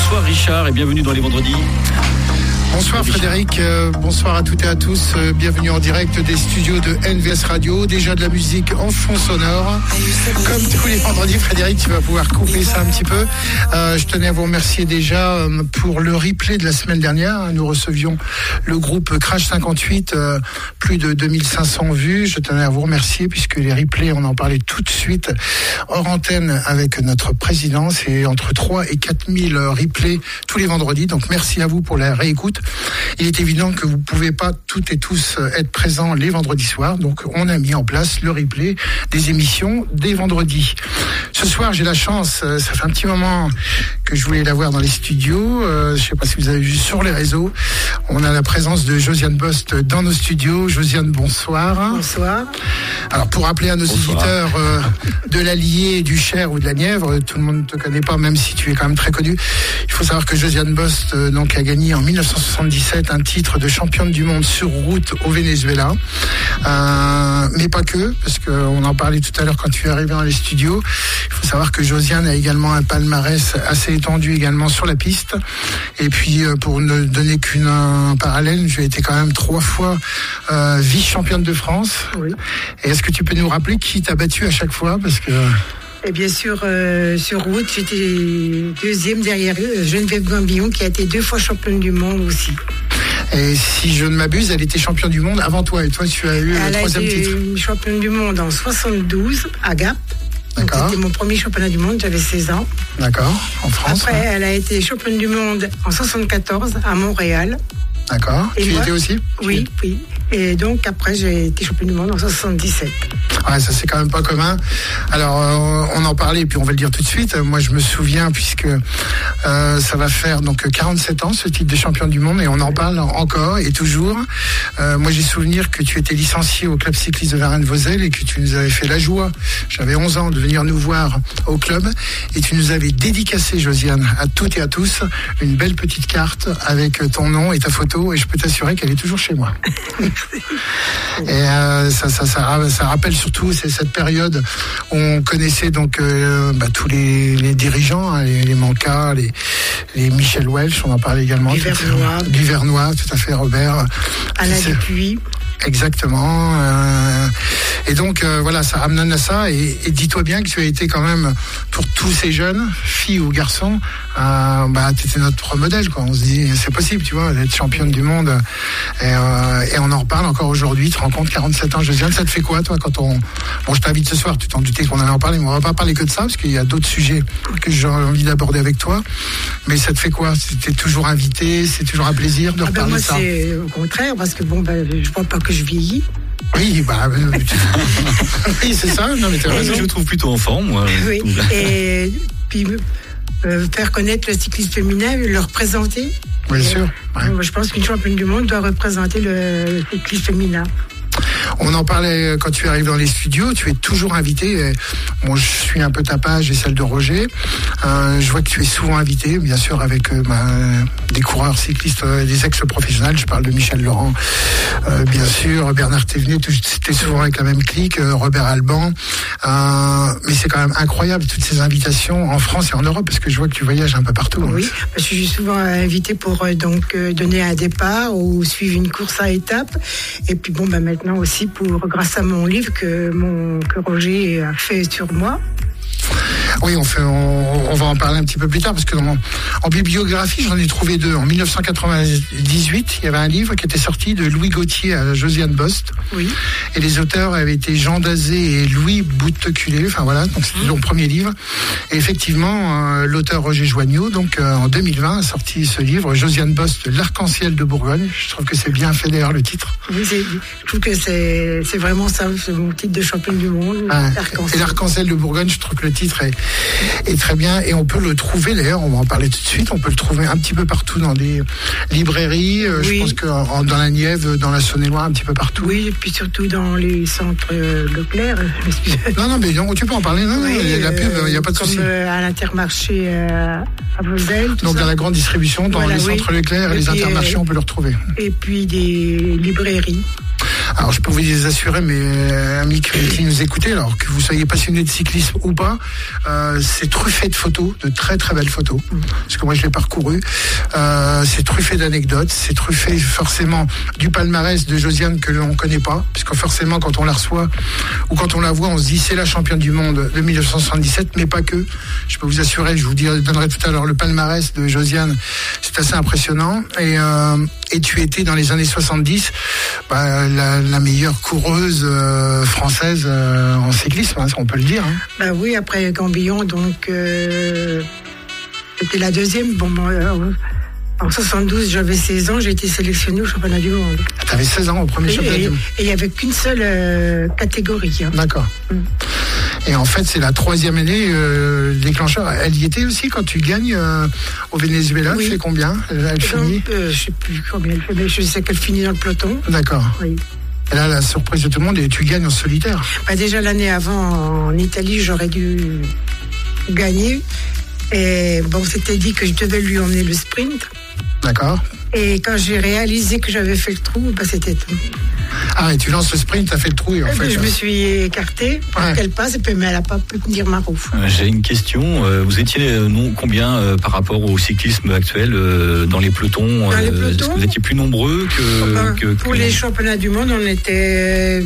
Bonsoir Richard et bienvenue dans les vendredis. Bonsoir Frédéric, bonsoir à toutes et à tous, bienvenue en direct des studios de NVS Radio, déjà de la musique en fond sonore. Comme tous les vendredis, Frédéric, tu vas pouvoir couper ça un petit peu. Je tenais à vous remercier déjà pour le replay de la semaine dernière. Nous recevions le groupe Crash 58, plus de 2500 vues. Je tenais à vous remercier puisque les replays, on en parlait tout de suite hors antenne avec notre président. C'est entre 3 et 4000 replays tous les vendredis. Donc merci à vous pour la réécoute. Il est évident que vous ne pouvez pas toutes et tous être présents les vendredis soirs, donc on a mis en place le replay des émissions des vendredis. Ce soir, j'ai la chance, ça fait un petit moment que je voulais la voir dans les studios, je ne sais pas si vous avez vu sur les réseaux, on a la présence de Josiane Bost dans nos studios. Josiane, bonsoir. Bonsoir. Alors pour rappeler à nos auditeurs de l'Allier, du Cher ou de la Nièvre, tout le monde ne te connaît pas, même si tu es quand même très connu, il faut savoir que Josiane Bost donc, a gagné en 1977 un titre de championne du monde sur route au Venezuela, mais pas que, parce qu'on en parlait tout à l'heure quand tu es arrivé dans les studios. Il faut savoir que Josiane a également un palmarès assez étendu également sur la piste, et puis pour ne donner qu'un parallèle, j'ai été quand même 3 fois vice-championne de France. Oui. Et est-ce que tu peux nous rappeler qui t'a battu à chaque fois, parce que... Et bien sûr, sur route, j'étais deuxième derrière Geneviève Gambillon, qui a été 2 fois championne du monde aussi. Et si je ne m'abuse, elle était championne du monde avant toi, et toi tu as eu le 3e titre. Elle a été championne du monde en 72 à Gap. D'accord. C'était mon premier championnat du monde, j'avais 16 ans. D'accord, en France. Après, elle a été championne du monde en 74 à Montréal. D'accord. Et tu y étais aussi? Oui. Et donc après, j'ai été championne du monde en 77. Ouais, ça c'est quand même pas commun. Alors, on en parlait, et puis on va le dire tout de suite. Moi, je me souviens, puisque ça va faire donc 47 ans, ce titre de champion du monde, et on en parle encore et toujours. Moi, j'ai souvenir que tu étais licencié au club cycliste de Varennes-Vauzelles et que tu nous avais fait la joie, j'avais 11 ans, de venir nous voir au club, et tu nous avais dédicacé, Josiane, à toutes et à tous, une belle petite carte avec ton nom et ta photo, et je peux t'assurer qu'elle est toujours chez moi. Et ça rappelle surtout cette période où on connaissait donc tous les dirigeants, hein, les Manca, les Michel Welch, on en parlait également. Du Vernois, tout à fait, Robert. Alain Dupuis. Exactement. Et donc voilà, ça ramène à ça. Et dis-toi bien que tu as été quand même, pour tous ces jeunes, filles ou garçons, tu étais notre modèle, quoi. On se dit, c'est possible, tu vois, d'être championne du monde. Et on en reparle encore aujourd'hui. Tu te rends compte, 47 ans, Josiane, ça te fait quoi, toi, quand Bon, je t'invite ce soir, tu t'en doutais qu'on allait en parler, mais on va pas parler que de ça, parce qu'il y a d'autres sujets que j'ai envie d'aborder avec toi. Mais ça te fait quoi? T'es toujours invité, c'est toujours un plaisir de reparler de ça. Moi, c'est au contraire, parce que je vois pas que je vieillis. Oui, oui, c'est ça. Non, mais t'as raison. Je me trouve plutôt en forme, moi. Oui. Et puis faire connaître le cyclisme féminin, le représenter. Bien sûr. Ouais. Moi, je pense qu'une championne du monde doit représenter le cyclisme féminin. On en parlait quand tu arrives dans les studios, tu es toujours invité. Bon, je suis un peu ta page et celle de Roger. Je vois que tu es souvent invité, bien sûr, avec des coureurs cyclistes, des ex-professionnels. Je parle de Michel Laurent, bien sûr, Bernard Thévenet, tu étais souvent avec la même clique, Robert Alban. Mais c'est quand même incroyable, toutes ces invitations en France et en Europe, parce que je vois que tu voyages un peu partout. Oui, je suis souvent invité pour donner un départ ou suivre une course à étapes. Et puis maintenant aussi grâce à mon livre que Roger a fait sur moi. Oui, on va en parler un petit peu plus tard, parce que en bibliographie, j'en ai trouvé 2. En 1998, il y avait un livre qui était sorti de Louis Gauthier à Josiane Bost. Oui. Et les auteurs avaient été Jean Dazé et Louis Bouteculé. Enfin voilà, donc c'était son premier livre. Et effectivement, l'auteur Roger Joignot, donc en 2020, a sorti ce livre, Josiane Bost, L'Arc-en-Ciel de Bourgogne. Je trouve que c'est bien fait d'ailleurs, le titre. Oui, je trouve que c'est vraiment ça, c'est mon titre de championne du monde. Et L'Arc-en-Ciel de Bourgogne, je trouve que le titre est très bien, et on peut le trouver d'ailleurs, on va en parler tout de suite, on peut le trouver un petit peu partout dans des librairies, oui. Je pense que dans la Nièvre, dans la Saône-et-Loire, un petit peu partout. Oui, et puis surtout dans les centres Leclerc. Non, mais non, tu peux en parler, non, oui, il y a la pub, il n'y a pas de souci. Comme à l'Intermarché à Vauzelles. Donc dans la grande distribution, dans les centres Leclerc et les Intermarchés, on peut le retrouver. Et puis des librairies. Alors je peux vous les assurer, mes amis qui nous écoutez, alors que vous soyez passionné de cyclisme ou pas, c'est truffé de photos, de très très belles photos, parce que moi je l'ai parcouru. C'est truffé d'anecdotes, c'est truffé forcément du palmarès de Josiane que l'on connaît pas, puisque forcément quand on la reçoit ou quand on la voit, on se dit c'est la championne du monde de 1977, mais pas que. Je peux vous assurer, je vous donnerai tout à l'heure le palmarès de Josiane, c'est assez impressionnant. Et tu étais dans les années 70 la meilleure coureuse française en cyclisme, hein, on peut le dire. Hein. Bah oui, après Gambillon, donc c'était la deuxième. Bon, en 72, j'avais 16 ans, j'ai été sélectionnée au championnat du monde. Tu avais 16 ans au premier championnat du monde. Et il n'y avait qu'une seule catégorie. Hein. D'accord. Et en fait, c'est la troisième année déclencheur. Elle y était aussi quand tu gagnes au Venezuela. Oui. Tu fais combien? Elle finit je ne sais plus combien elle fait, mais je sais qu'elle finit dans le peloton. D'accord. Oui. Et là, la surprise de tout le monde, et tu gagnes en solitaire. Déjà l'année avant, en Italie, j'aurais dû gagner. Et bon, c'était dit que je devais lui emmener le sprint. D'accord. Et quand j'ai réalisé que j'avais fait le trou, c'était tout. Ah, et tu lances le sprint, tu as fait le trou. Et en fait, je me suis écartée pour qu'elle passe, mais elle n'a pas pu tenir ma roue. J'ai une question. Vous étiez combien par rapport au cyclisme actuel dans les pelotons? Est-ce que vous étiez plus nombreux Pour les championnats du monde, on était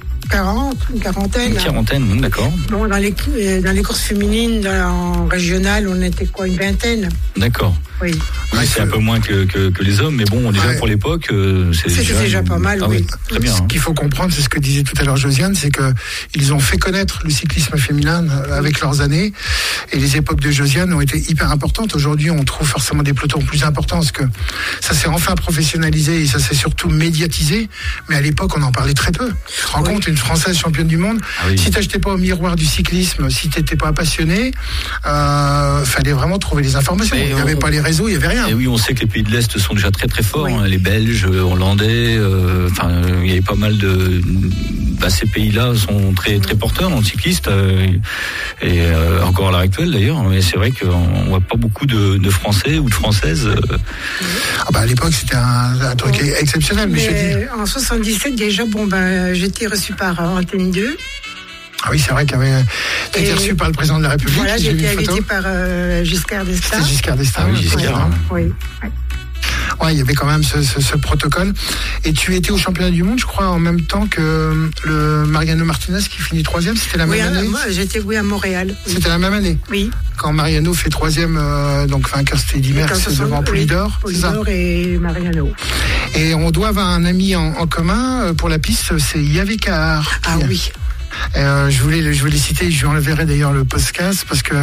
40, une quarantaine. Une quarantaine, d'accord. Bon, dans les courses féminines, en régional, on était quoi, une vingtaine. D'accord. Oui. Oui, c'est un peu moins que les hommes, mais bon, déjà pour l'époque, c'est déjà pas mal. Ah, oui. Très bien. Ce qu'il faut comprendre, c'est ce que disait tout à l'heure Josiane, c'est que ils ont fait connaître le cyclisme féminin avec leurs années, et les époques de Josiane ont été hyper importantes. Aujourd'hui, on trouve forcément des pelotons plus importants, parce que ça s'est enfin professionnalisé et ça s'est surtout médiatisé. Mais à l'époque, on en parlait très peu. Tu te rends compte, une Française championne du monde. Si t'achetais pas au miroir du cyclisme, si t'étais pas passionné, fallait vraiment trouver les informations. Il n'y avait pas les réseaux, il y avait rien. Et oui, on sait que les pays de l'Est sont déjà très très forts. Oui. Hein, les Belges, Hollandais, il y avait pas mal de. Ces pays-là sont très très porteurs dans le cycliste et encore à l'heure actuelle d'ailleurs. Mais c'est vrai qu'on voit pas beaucoup de Français ou de Françaises. À l'époque, c'était un truc exceptionnel. Mais en 77 déjà, j'étais reçu par Antenne 2. Ah oui, c'est vrai qu'il tu été reçu par le président de la République. Voilà, j'ai été invité par Giscard d'Estaing. C'était Giscard d'Estaing. Ah oui, Giscard. Oui. Ouais, il y avait quand même ce protocole. Et tu étais au championnat du monde, je crois, en même temps que le Mariano Martinez qui finit 3e. C'était la même année. Moi, j'étais à Montréal. Oui. C'était la même année. Oui. Quand Mariano fait 3e, donc vainqueur, c'était Eddy Merckx devant Poulidor. Poulidor et Mariano. Et on doit avoir un ami en commun pour la piste, c'est Yahvé Kahar. Ah oui. Je voulais citer, je lui enverrai d'ailleurs le podcast parce que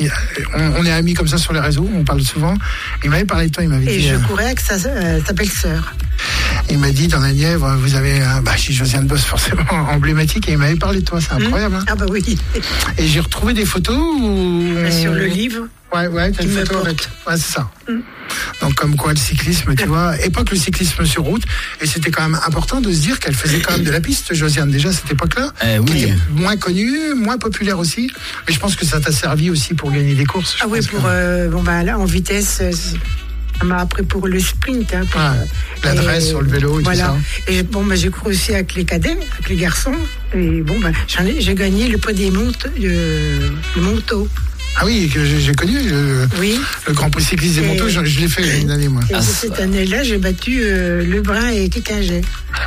on est amis comme ça sur les réseaux, on parle souvent. Il m'avait parlé de toi, il m'avait dit. Et je courais avec sa belle-sœur. Il m'a dit dans la Nièvre, vous avez chez Josiane Bosse forcément emblématique, et il m'avait parlé de toi, c'est incroyable. Hein. Ah bah oui. Et j'ai retrouvé des photos sur le livre. Ouais, t'as une photo avec. Ouais, c'est ça. Donc comme quoi le cyclisme, tu vois, époque le cyclisme sur route, et c'était quand même important de se dire qu'elle faisait quand même de la piste, Josiane, déjà à cette époque-là, qui était moins connue, moins populaire aussi, mais je pense que ça t'a servi aussi pour gagner des courses. Ah oui, là en vitesse, ça m'a appris pour le sprint. Hein, l'adresse sur le vélo et tout ça. Et j'ai couru aussi avec les cadets, avec les garçons, et j'ai gagné le prix des Monteaux. Ah oui, que j'ai connu le Grand Prix cycliste des Monteaux, je l'ai fait une année, moi. Et cette année-là, j'ai battu Lebrun et Kékinger.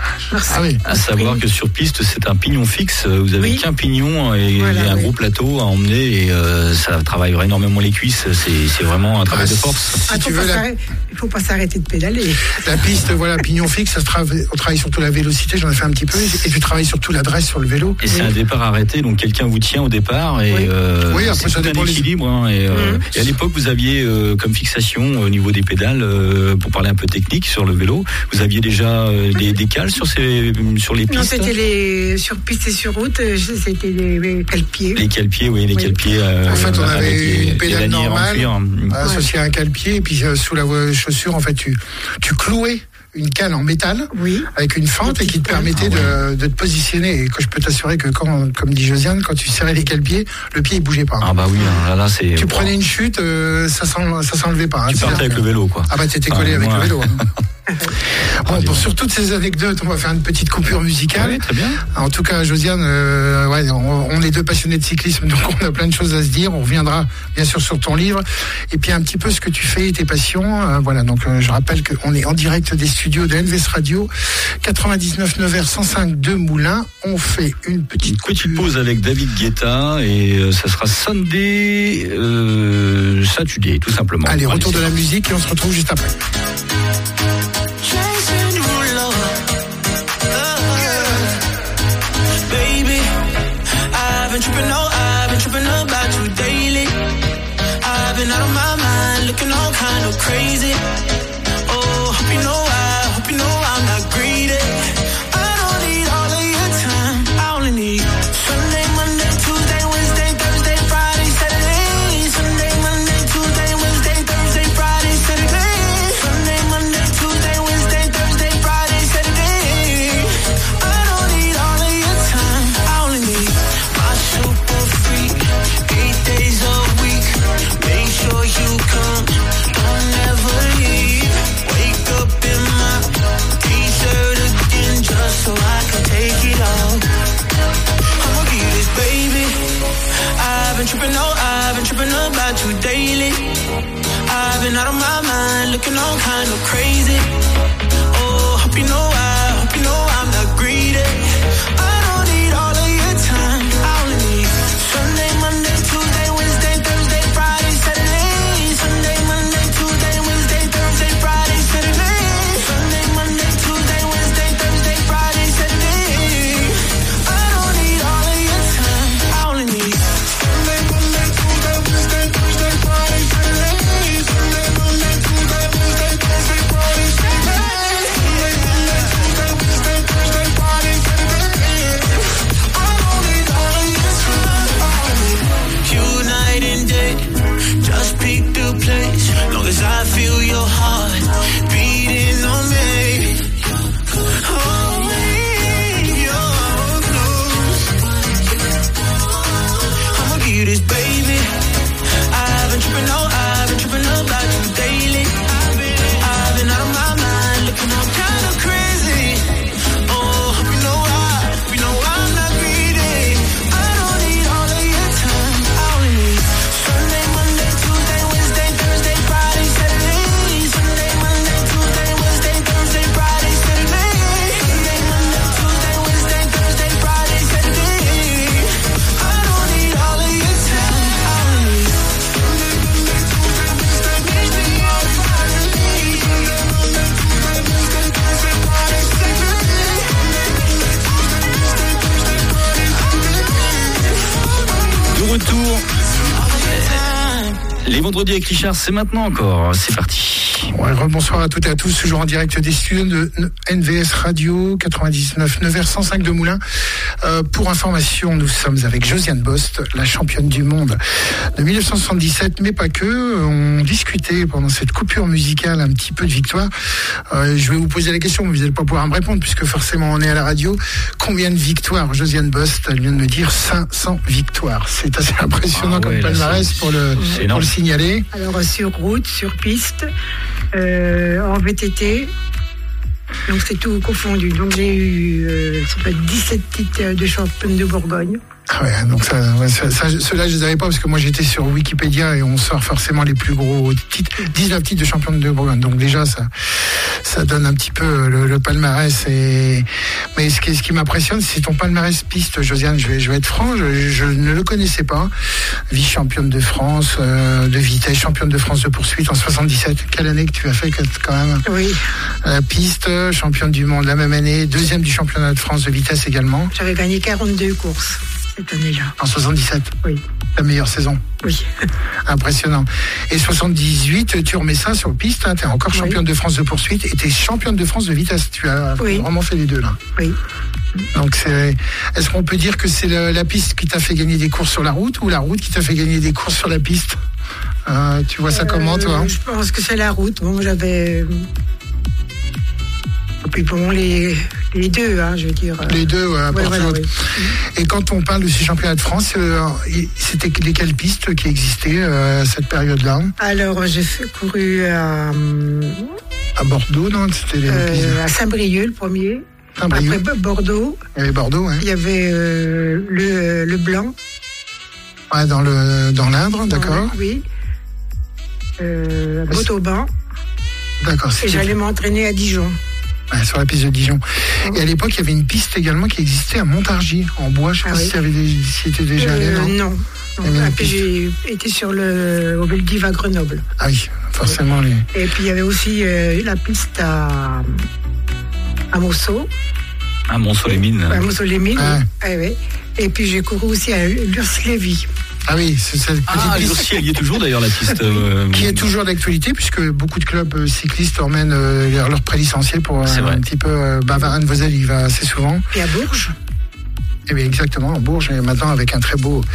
À savoir que sur piste, c'est un pignon fixe. Vous avez qu'un pignon et un gros plateau à emmener, et ça travaille énormément les cuisses. C'est vraiment un travail de force. Il faut pas s'arrêter de pédaler. La piste, pignon fixe, on travaille surtout la vélocité, j'en ai fait un petit peu, et tu travailles surtout l'adresse sur le vélo. Et c'est un départ arrêté, donc quelqu'un vous tient au départ, et après ça dépend l'équilibre. Hein, et à l'époque, vous aviez comme fixation au niveau des pédales, pour parler un peu technique sur le vélo, vous aviez déjà des cales sur les pistes. Non, c'était sur piste et sur route, c'était les cale-pieds. Les cale-pieds, les cale-pieds. En fait, on avait une pédale normale associée à un cale-pied, et puis sous la chaussure, en fait, tu clouais une cale en métal avec une fente et qui te permettait de te positionner. Et que je peux t'assurer que comme dit Josiane, quand tu serrais les cale-pieds, le pied il bougeait pas. Ah bah oui, là c'est. Tu prenais une chute, ça s'enlevait pas. Tu partais avec le vélo, quoi. Ah bah t'étais collé avec le vélo. Bon, sur toutes ces anecdotes, on va faire une petite coupure musicale. Oui, très bien. En tout cas, Josiane, on est deux passionnés de cyclisme, donc on a plein de choses à se dire. On reviendra bien sûr sur ton livre et puis un petit peu ce que tu fais et tes passions. Voilà, donc je rappelle qu'on est en direct des studios de NVS Radio, 99 9h 105 de Moulins. On fait une petite pause avec David Guetta et ça sera Sunday Saturday, tout simplement. Allez, retour de la musique et on se retrouve juste après. I've been tripping about you daily. I've been out of my mind, looking all kind of crazy. Oh, hope you know I'm not greedy. I don't need all of your time, I only need Sunday, Monday, Tuesday, Wednesday, Thursday, Friday, Saturday. Sunday, Monday, Tuesday, Wednesday, Thursday, Friday, Saturday. Sunday, Monday, Tuesday, Wednesday, Thursday, Friday, Saturday. I don't need all of your time, I only need super freak, 8 days a week. Make sure you come, don't ever leave. Wake up in my t-shirt again, just so I can take it off. I'ma give you this, baby. I've been tripping about you daily. I've been out of my mind, looking all kind of crazy. Oh, hope you know I'm not greedy. I don't need all of your time, I only need Sunday, Monday, Tuesday, Wednesday, Thursday, Friday, Saturday. Sunday, Monday, Tuesday, Wednesday, Thursday, Friday, Saturday. Sunday, Monday, Tuesday, Wednesday, Thursday, Friday, Saturday. I don't need all of your time, I only need Sunday, Monday, Tuesday, Wednesday, Thursday, Friday, Saturday. Sunday, Monday, Tuesday, Wednesday, Thursday, Friday, Saturday. Sunday, Monday, Tuesday, Wednesday, Thursday, Friday, Saturday. I don't need all of your time, I only need you night and day. Just pick the place, long as I feel your heart beating on me. Hold me, you're close. I'ma give you this, baby. I've been tripping about you daily. I've been out of my mind, looking all kind of crazy. Oh, hope you know I'm not greedy. I don't need all of your time, I only need Sunday, Monday, Tuesday, Wednesday, Thursday, Friday, Saturday. Sunday, Monday, Tuesday, Wednesday, Thursday, Friday, Saturday. Sunday, Monday, Tuesday, Wednesday, Thursday, Friday, Saturday. I don't need all of your time, I only need Sunday, Monday, Tuesday, Wednesday, Thursday, Friday, De retour. Les vendredis avec Richard, c'est maintenant encore. C'est parti. Ouais, bonsoir à toutes et à tous, toujours en direct des studios de NVS Radio, 99 9h 105 de Moulins. Pour information, nous sommes avec Josiane Bost, la championne du monde de 1977, mais pas que. On discutait pendant cette coupure musicale un petit peu de victoire. Je vais vous poser la question, mais vous n'allez pas pouvoir me répondre puisque forcément on est à la radio. Combien de victoires, Josiane Bost? Elle vient de me dire 500 victoires. C'est assez impressionnant comme palmarès pour le signaler. Alors sur route, sur piste, en VTT. Donc c'est tout confondu. Donc j'ai eu 17 titres de championne de Bourgogne. Ah ouais, donc ceux-là je ne les avais pas parce que moi j'étais sur Wikipédia et on sort forcément les plus gros titres, 19 titres de championne de Bourgogne. Donc déjà ça donne un petit peu le palmarès. Mais ce qui m'impressionne, c'est ton palmarès piste, Josiane. Je vais être franc, je ne le connaissais pas. Vice-championne de France de vitesse, championne de France de poursuite en 77. Quelle année que tu as fait quand même? Oui. Piste, championne du monde la même année, deuxième du championnat de France de vitesse également. J'avais gagné 42 courses cette année-là. En 77? Oui. La meilleure saison? Oui. Impressionnant. Et 78, tu remets ça sur piste, hein, tu es encore championne de France de poursuite et tu es championne de France de vitesse. Tu as vraiment fait les deux là. Oui. Donc est-ce qu'on peut dire que c'est la piste qui t'a fait gagner des courses sur la route ou la route qui t'a fait gagner des courses sur la piste? Tu vois ça comment, toi? Je pense que c'est la route. Bon, j'avais... Et puis bon, les deux, hein, je veux dire. Les deux, voilà, oui. Et quand on parle de ces championnats de France, c'était lesquelles pistes qui existaient à cette période-là? Alors, j'ai couru à à Bordeaux, non? C'était à Saint-Brieuc, le premier. Saint-Brieuc. Après Bordeaux. Il y avait Bordeaux, hein. Il y avait le Blanc. Ouais, dans l'Indre, d'accord. Oui. Montauban. D'accord. Et j'allais m'entraîner à Dijon. Ouais, sur la piste de Dijon. Et à l'époque, il y avait une piste également qui existait à Montargis, en bois. Je ne sais pas si tu étais déjà allé, non? Non. Puis j'ai été au Veldiv à Grenoble. Ah oui, forcément. Et puis il y avait aussi la piste à Monceau. À Monceau-les-Mines. À Monceau-les-Mines, ouais. Oui. Et puis j'ai couru aussi à Lurs-Lévis. Ah oui, c'est cette petite piste. Il y est toujours d'ailleurs la piste. Qui est toujours d'actualité, puisque beaucoup de clubs cyclistes emmènent leurs prélicenciés pour un petit peu. Varennes-Vauzelles, il va assez souvent. Et à Bourges. Eh bien, exactement, à Bourges, et maintenant avec une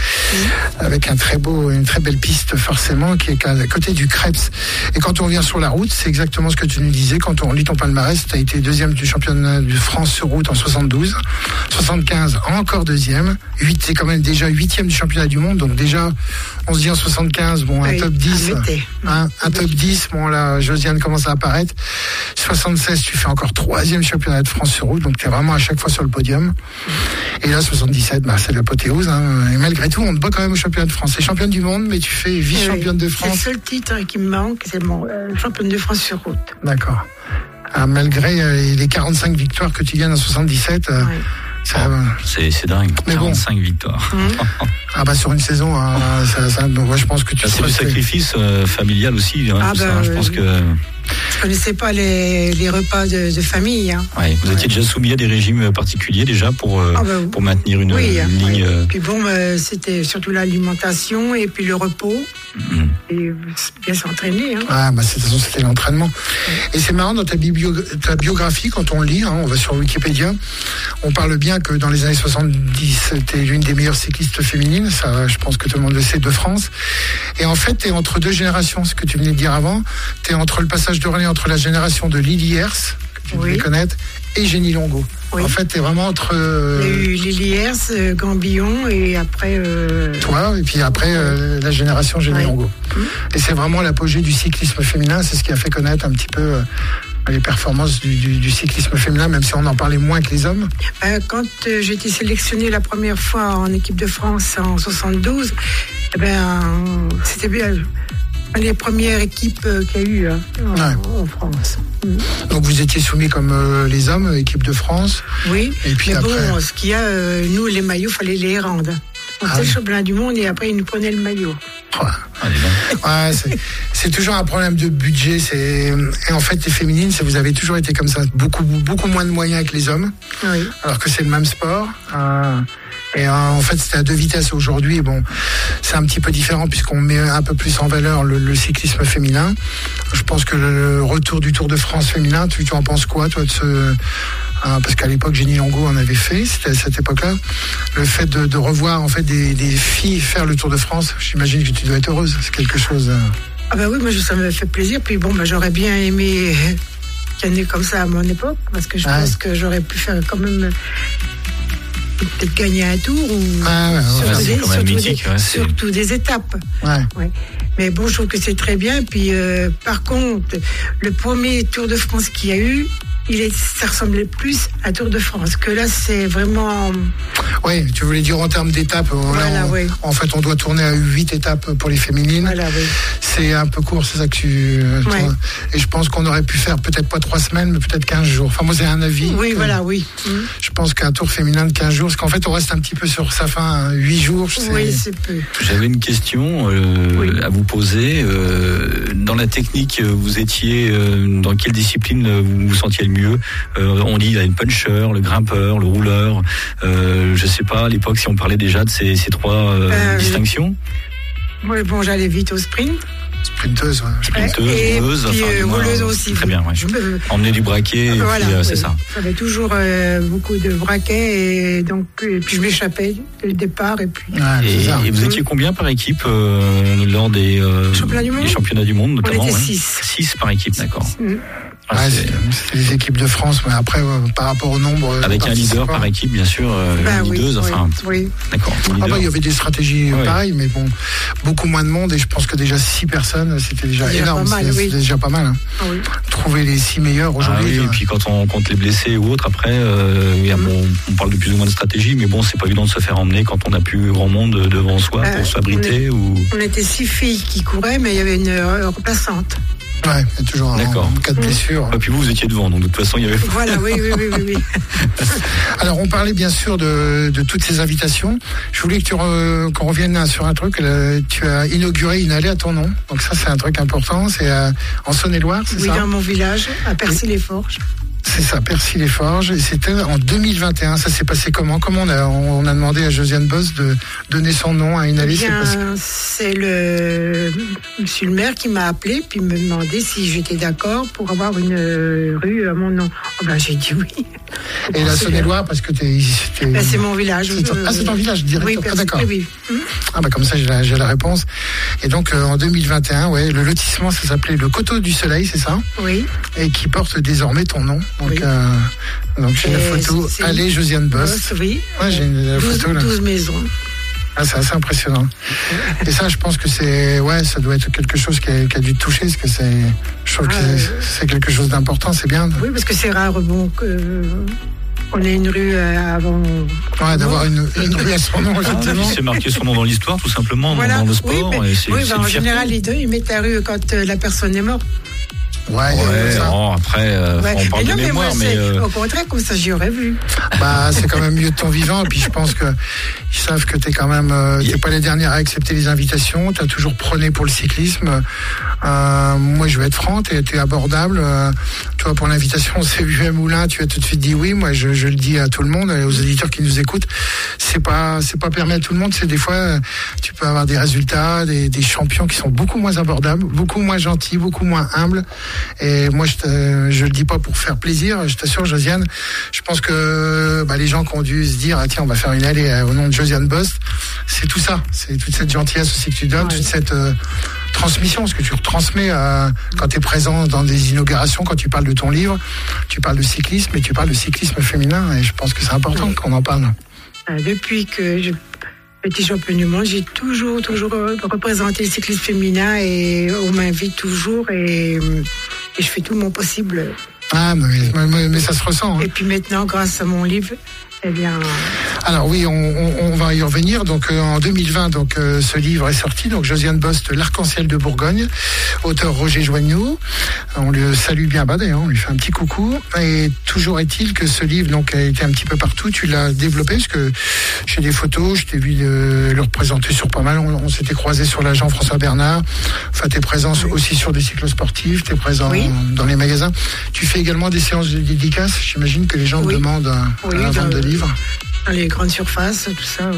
très belle piste, forcément, qui est à côté du Krebs. Et quand on revient sur la route, c'est exactement ce que tu nous disais. Quand on lit ton palmarès, tu as été deuxième du championnat de France sur route en 72, 75, encore deuxième, c'est quand même déjà 8e du championnat du monde, donc déjà, on se dit en 75, bon, un top 10, un top 10, bon, là, Josiane commence à apparaître. 76, tu fais encore 3e championnat de France sur route, donc tu es vraiment à chaque fois sur le podium. Et là, 77, c'est l'apothéose, hein. Et malgré tout, on te bat quand même au championnat de France. C'est championne du monde, mais tu fais vice-championne de France. C'est le seul titre qui me manque, c'est mon championne de France sur route. D'accord. Malgré les 45 victoires que tu gagnes en 77, c'est dingue. Mais 45 victoires. Sur une saison, je pense que tu. C'est le sacrifice familial aussi. Hein, je pense que. Je connaissais pas les repas de famille. Hein. Ouais, vous étiez déjà soumis à des régimes particuliers déjà pour maintenir une ligne. Puis c'était surtout l'alimentation et puis le repos. Et bien s'entraîner. Hein. De toute façon, c'était l'entraînement. Et c'est marrant, dans ta biographie, quand on lit, on va sur Wikipédia, on parle bien que dans les années 70, t'es l'une des meilleures cyclistes féminines. Ça, je pense que tout le monde le sait, de France. Et en fait, t'es entre deux générations, ce que tu venais de dire avant. T'es entre le passage de relais entre la génération de Lily Hers, que tu devais connaître, et Jenny Longo. Oui. En fait, t'es vraiment entre. Il y a eu Lily Hers, Gambillon, et après. Toi, et puis après la génération Jenny Longo. Et c'est vraiment l'apogée du cyclisme féminin. C'est ce qui a fait connaître un petit peu les performances du cyclisme féminin, même si on en parlait moins que les hommes. Quand j'ai été sélectionnée la première fois en équipe de France en 72, c'était bien. Les premières équipes qu'il y a eu en France. Donc vous étiez soumis comme les hommes, équipe de France. Oui, et puis mais après... ce qu'il y a, nous les maillots, il fallait les rendre. On était le championnat du monde et après ils nous prenaient le maillot. C'est toujours un problème de budget. Et en fait, les féminines, vous avez toujours été comme ça. Beaucoup moins de moyens que les hommes. Oui. Alors que c'est le même sport. Et en fait, c'était à deux vitesses aujourd'hui. Bon, c'est un petit peu différent puisqu'on met un peu plus en valeur le cyclisme féminin. Je pense que le retour du Tour de France féminin, tu en penses quoi, toi, de ce... parce qu'à l'époque, Jenny Longo en avait fait, c'était à cette époque-là. Le fait de revoir en fait des filles faire le Tour de France, j'imagine que tu dois être heureuse. C'est quelque chose. Oui, moi ça m'a fait plaisir. Puis j'aurais bien aimé gagner comme ça à mon époque, parce que je pense que j'aurais pu faire quand même peut-être gagner un tour ou surtout des étapes. Ouais. Mais bon, je trouve que c'est très bien. Puis par contre, le premier Tour de France qu'il y a eu, ça ressemblait plus à Tour de France, que là c'est vraiment... Oui, tu voulais dire en termes d'étapes. En fait, on doit tourner à 8 étapes pour les féminines. Voilà, oui. C'est un peu court, c'est ça que tu... Et je pense qu'on aurait pu faire peut-être pas 3 semaines, mais peut-être 15 jours. Enfin, moi, c'est un avis. Oui, oui. Je pense qu'un tour féminin de 15 jours, parce qu'en fait, on reste un petit peu sur sa fin, 8 jours. Oui, c'est peu. J'avais une question à vous poser. Dans la technique, vous étiez... dans quelle discipline vous vous sentiez le mieux? On dit il y a le puncher, le grimpeur, le rouleur. Je sais pas à l'époque si on parlait déjà de ces 3 distinctions. Oui, j'allais vite au sprint. Sprinteuse, rouleuse, rouleuse aussi. Très bien, emmener du braquet, et puis, c'est ça. J'avais toujours beaucoup de braquets et puis je m'échappais dès le départ. Et vous étiez combien par équipe lors des championnats du monde notamment? On était 6. 6 par équipe, d'accord. C'était les équipes de France, mais après, par rapport au nombre. Avec un leader par équipe, bien sûr, une leaduse, oui. D'accord. Il y avait des stratégies pareilles, mais bon, beaucoup moins de monde, et je pense que déjà 6 personnes, c'était déjà énorme. C'était déjà pas mal. Hein. Oui. Trouver les 6 meilleurs aujourd'hui. Et puis quand on compte les blessés ou autres, après, on parle de plus ou moins de stratégie, mais bon, c'est pas évident de se faire emmener quand on n'a plus grand monde devant soi pour s'abriter. On était 6 filles qui couraient, mais il y avait une remplaçante. Ouais, il y a toujours en cas de blessure. Et puis vous étiez devant, donc de toute façon, il y avait... Voilà, oui. Alors, on parlait bien sûr de toutes ces invitations. Je voulais que qu'on revienne sur un truc. Tu as inauguré une allée à ton nom. Donc ça, c'est un truc important. C'est en Saône-et-Loire, c'est ça ? Oui, dans mon village, à Percy-les-Forges. C'est ça, Percy-les-Forges. Et c'était en 2021. Ça s'est passé comment ? Comment on a demandé à Josiane Bosse de donner son nom à une allée ? C'est monsieur le maire qui m'a appelé puis me demandait si j'étais d'accord pour avoir une rue à mon nom. J'ai dit oui. Et la Saône-et-Loire, parce que c'est mon village. C'est ton village direct. Oui, d'accord. Oui. Comme ça, j'ai la réponse. Et donc, en 2021, le lotissement, ça s'appelait le Coteau du Soleil, c'est ça ? Oui. Et qui porte désormais ton nom. Donc, j'ai la photo. Allez, Josiane Bosse. Oui. Ouais, j'ai une photo là. 12 maisons. C'est assez impressionnant. Et ça, je pense que ça doit être quelque chose qui a dû te toucher, parce que je trouve que c'est quelque chose d'important, c'est bien. Oui, parce que c'est rare, on ait une rue avant. Ouais, d'avoir une rue à son nom, effectivement. C'est marqué son nom dans l'histoire, tout simplement, dans le sport. En général, ils mettent la rue quand la personne est morte. Après, on parle de mémoire, mais au contraire, comme ça, j'y aurais vu. C'est quand même mieux de ton vivant, et puis je pense que ils savent que t'es quand même, t'es pas les dernières à accepter les invitations, t'as toujours prôné pour le cyclisme. Moi, je vais être franc, t'es abordable. Toi, pour l'invitation, on s'est vu à Moulins, tu as tout de suite dit oui. Moi, je le dis à tout le monde, aux auditeurs qui nous écoutent. C'est pas permis à tout le monde. C'est des fois, tu peux avoir des résultats, des champions qui sont beaucoup moins abordables, beaucoup moins gentils, beaucoup moins humbles. Et moi, je le dis pas pour faire plaisir. Je t'assure, Josiane, je pense que les gens qui ont dû se dire tiens, on va faire une allée au nom de Josiane Bosse, c'est tout ça. C'est toute cette gentillesse aussi que tu donnes, toute cette transmission, ce que tu retransmets quand tu es présent dans des inaugurations, quand tu parles de ton livre, tu parles de cyclisme et tu parles de cyclisme féminin. Et je pense que c'est important qu'on en parle. Depuis que je petit championne du monde, j'ai toujours représenté le cyclisme féminin et on m'invite toujours et je fais tout mon possible. Mais ça se ressent. Et puis maintenant, grâce à mon livre, Alors oui, on va y revenir. Donc en 2020, ce livre est sorti. Donc Josiane Bosse, L'Arc-en-Ciel de Bourgogne, auteur Roger Joignot. On le salue bien bas d'ailleurs, on lui fait un petit coucou. Et toujours est-il que ce livre a été un petit peu partout. Tu l'as développé parce que j'ai des photos, je t'ai vu le représenter sur pas mal. On s'était croisés sur la Jean-François Bernard. Enfin, t'es présent aussi sur des cyclosportifs, t'es présent dans les magasins. Tu fais également des séances de dédicaces. J'imagine que les gens te demandent à la vente de livres. Dans les grandes surfaces, tout ça.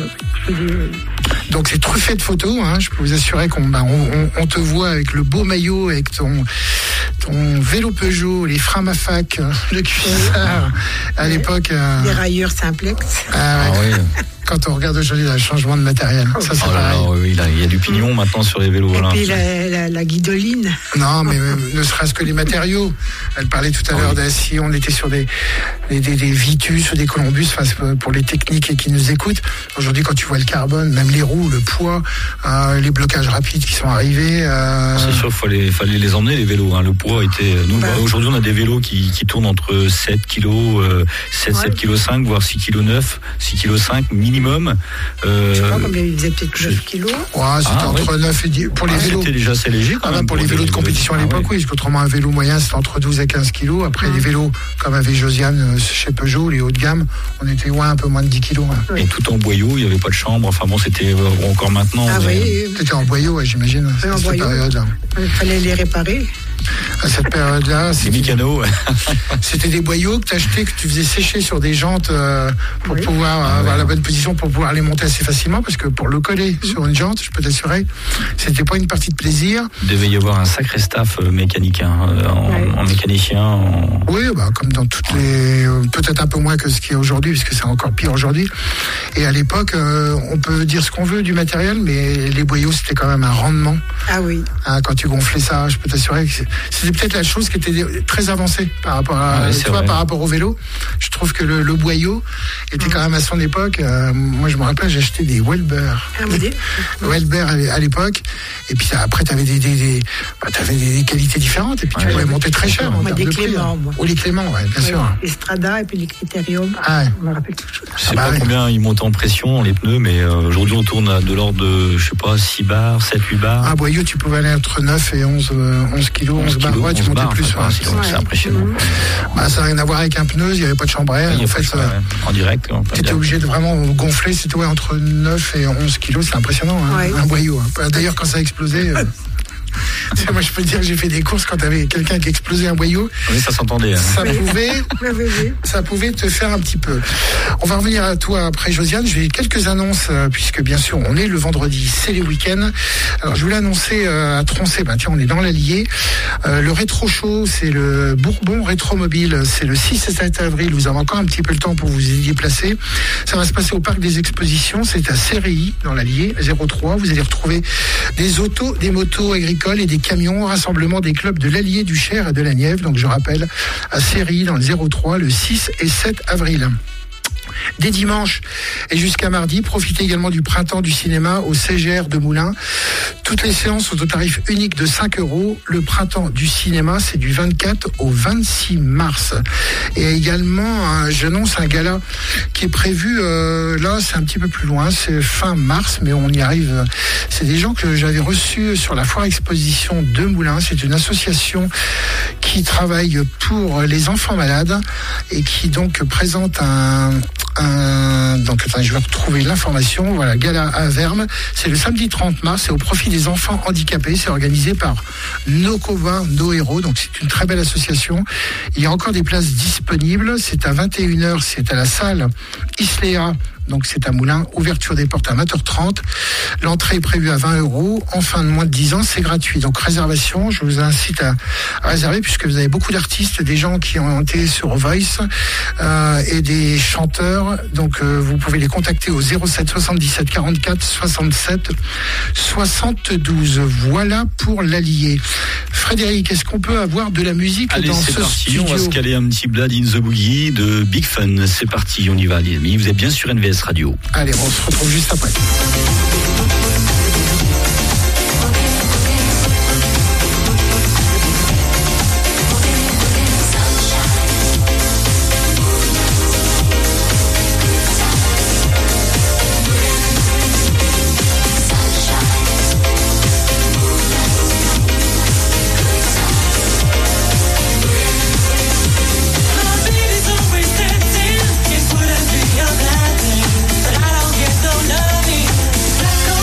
Donc c'est truffé de photos. Je peux vous assurer qu'on te voit avec le beau maillot, avec ton vélo Peugeot, les freins Mafac, le cuissard. À l'époque. Les railleurs simplex. Oui. Quand on regarde aujourd'hui le changement de matériel, ça c'est pareil. Il y a du pignon maintenant sur les vélos. Et puis la guidoline. Non, mais ne serait-ce que les matériaux. Elle parlait tout à l'heure si on était sur des Vitus ou des Columbus, pour les techniques qui nous écoutent. Aujourd'hui, quand tu vois le carbone, même les roues, le poids, les blocages rapides qui sont arrivés. C'est sûr, fallait les emmener, les vélos. Le poids était. Aujourd'hui, on a des vélos qui tournent entre 7 kg, 7 kg 5, voire 6 kg 9, 6 kg 5 minimum. Je sais pas combien ils faisaient, peut-être 9 kilos. C'était entre 9 et 10. Pour les vélos. C'était déjà assez léger. Pour les vélos de compétition à l'époque, oui. Parce qu'autrement, un vélo moyen, c'était entre 12 et 15 kilos. Après, les vélos, comme avait Josiane chez Peugeot, les hauts de gamme, on était un peu moins de 10 kilos. Et tout en boyau, il n'y avait pas de chambre. Enfin bon, c'était encore maintenant. C'était en boyau, j'imagine, à cette période-là. Il fallait les réparer. À cette période-là, c'était des boyaux que tu achetais, que tu faisais sécher sur des jantes pour pouvoir avoir la bonne position, pour pouvoir les monter assez facilement, parce que pour le coller sur une jante, je peux t'assurer, c'était pas une partie de plaisir. Il devait y avoir un sacré staff mécanique, en mécanicien. Oui, comme dans toutes les... peut-être un peu moins que ce qu'il y a aujourd'hui, parce que c'est encore pire aujourd'hui. Et à l'époque, on peut dire ce qu'on veut du matériel, mais les boyaux, c'était quand même un rendement. Ah oui. Quand tu gonflais ça, je peux t'assurer que c'était faisait peut-être la chose qui était très avancée par rapport par rapport au vélo. Je trouve que le boyau était quand même à son époque. Moi, je me rappelle, j'ai acheté des Welber. Welber à l'époque. Et puis après, t'avais des qualités différentes. Et puis tu pouvais monter très cher. Des Clément. Ou les Clément, bien sûr. Les Strada et puis les Critérium. Je me rappelle toujours. Je sais pas combien ils montent en pression, les pneus, mais aujourd'hui, on tourne à de l'ordre de, 6 bars, 7, 8 bars. Un boyau, tu pouvais aller entre 9 et 11 kilos, 11 bars. Ouais, tu montais plus. C'est impressionnant. Ça n'a rien à voir avec un pneu, il n'y avait pas de chambre à air. En fait, en direct. Tu étais obligé de vraiment gonfler, c'était entre 9 et 11 kilos, c'est impressionnant, un boyau. D'ailleurs, quand ça a explosé... Moi, je peux te dire que j'ai fait des courses quand t'avais quelqu'un qui explosait un boyau. Oui, ça s'entendait. Ça pouvait te faire un petit peu. On va revenir à toi après, Josiane. J'ai quelques annonces, puisque bien sûr, on est le vendredi, c'est les week-ends. Alors, je voulais annoncer à Troncé, tiens, on est dans l'Allier. Le rétro show, c'est le Bourbon Rétromobile. C'est le 6 et 7 avril. Vous avez encore un petit peu le temps pour vous y déplacer. Ça va se passer au Parc des Expositions. C'est à Séréis, dans l'Allier, 03. Vous allez retrouver des autos, des motos agricoles et des camions, rassemblement des clubs de l'Allier, du Cher et de la Nièvre. Donc je rappelle, à Séréis dans le 03, le 6 et 7 avril. Dès dimanche et jusqu'à mardi, profitez également du printemps du cinéma au CGR de Moulins. Toutes les séances sont au tarif unique de 5 €. Le printemps du cinéma, c'est du 24 au 26 mars. Et également, j'annonce un gala qui est prévu, là c'est un petit peu plus loin, c'est fin mars, mais on y arrive. C'est des gens que j'avais reçus sur la foire exposition de Moulins. C'est une association qui travaille pour les enfants malades et qui donc présente donc je vais retrouver l'information. Voilà, gala à Verme, c'est le samedi 30 mars, c'est au profit des enfants handicapés, c'est organisé par Nos Copains, Nos Héros, donc c'est une très belle association. Il y a encore des places disponibles, c'est à 21h, c'est à la salle Isléa. Donc c'est à Moulins, ouverture des portes à 20h30. L'entrée est prévue à 20 €. Enfin de moins de 10 ans, c'est gratuit. Donc réservation, je vous incite à réserver puisque vous avez beaucoup d'artistes, des gens qui ont été sur Voice et des chanteurs. Donc vous pouvez les contacter au 07 77 44 67 72. Voilà pour l'Allier. Frédéric, est-ce qu'on peut avoir de la musique dans ce studio ? On va se caler un petit Blood in the Boogie de Big Fun. C'est parti, on y va les amis. Vous êtes bien sur NVS Radio. Allez, on se retrouve juste après. Let's go.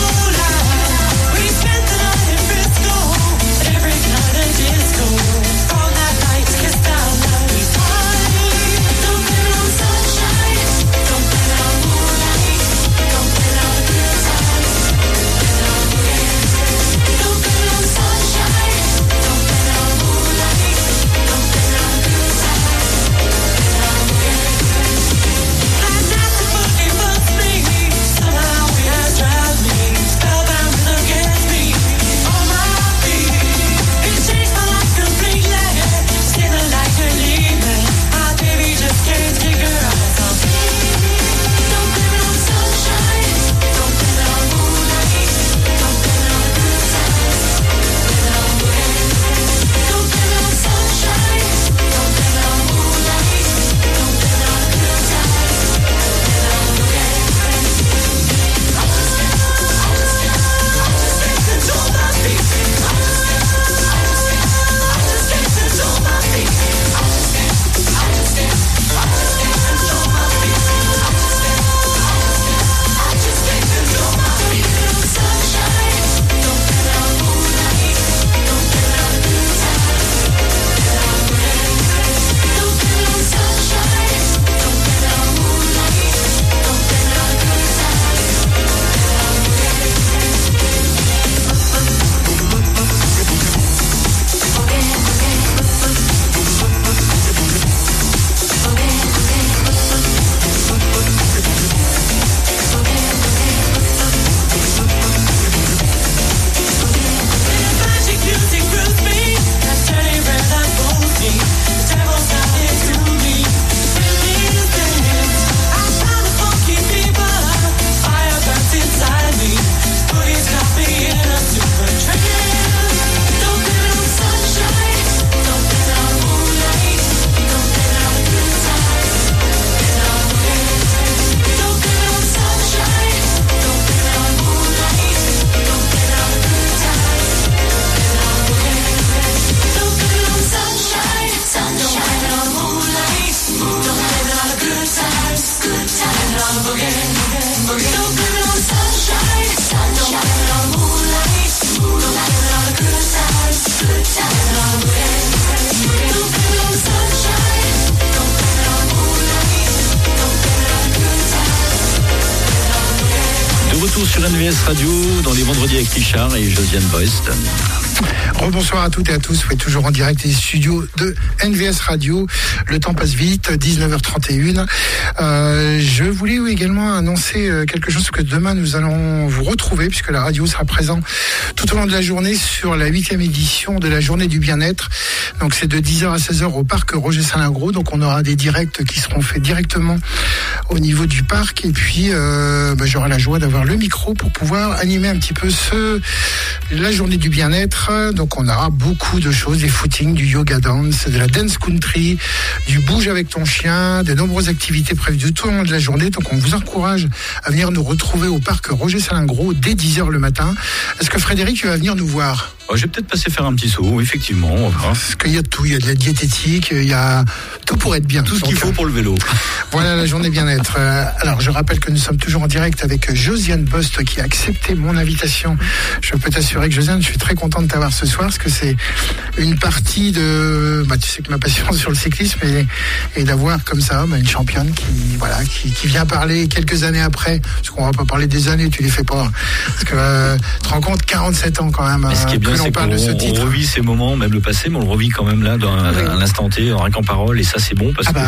NVS Radio dans les vendredis avec Richard et Josiane Boest. Rebonsoir à toutes et à tous. Vous êtes toujours en direct des studios de NVS Radio. Le temps passe vite, 19h31. Je voulais également annoncer quelque chose que demain nous allons vous retrouver puisque la radio sera présente tout au long de la journée sur la 8e édition de la Journée du Bien-être. Donc c'est de 10h à 16h au parc Roger Salingro. Donc on aura des directs qui seront faits directement au niveau du parc et puis j'aurai la joie d'avoir le micro pour pouvoir animer un petit peu la Journée du Bien-être. Donc on aura beaucoup de choses, des footings, du yoga dance, de la dance country, du bouge avec ton chien, de nombreuses activités prévues tout au long de la journée. Donc on vous encourage à venir nous retrouver au parc Roger Salingro dès 10h le matin. Est-ce que Frédéric, tu vas venir nous voir ? Je vais peut-être passer faire un petit saut, effectivement. On va voir. Parce qu'il y a de tout, il y a de la diététique, il y a tout pour être bien. Tout ce qu'il faut pour le vélo. Voilà la journée bien-être. Alors je rappelle que nous sommes toujours en direct avec Josiane Boest qui a accepté mon invitation. Je peux t'assurer que Josiane, je suis très content de t'avoir ce soir parce que c'est une partie de, tu sais que ma passion sur le cyclisme et d'avoir comme ça une championne qui vient parler quelques années après, parce qu'on va pas parler des années, tu les fais pas. Parce que tu te rends compte, 47 ans quand même. Ce qui est bien, c'est qu'on revit ces moments, même le passé, mais on le revit quand même là, dans un instant T, en rien qu'en parole, et ça c'est bon parce que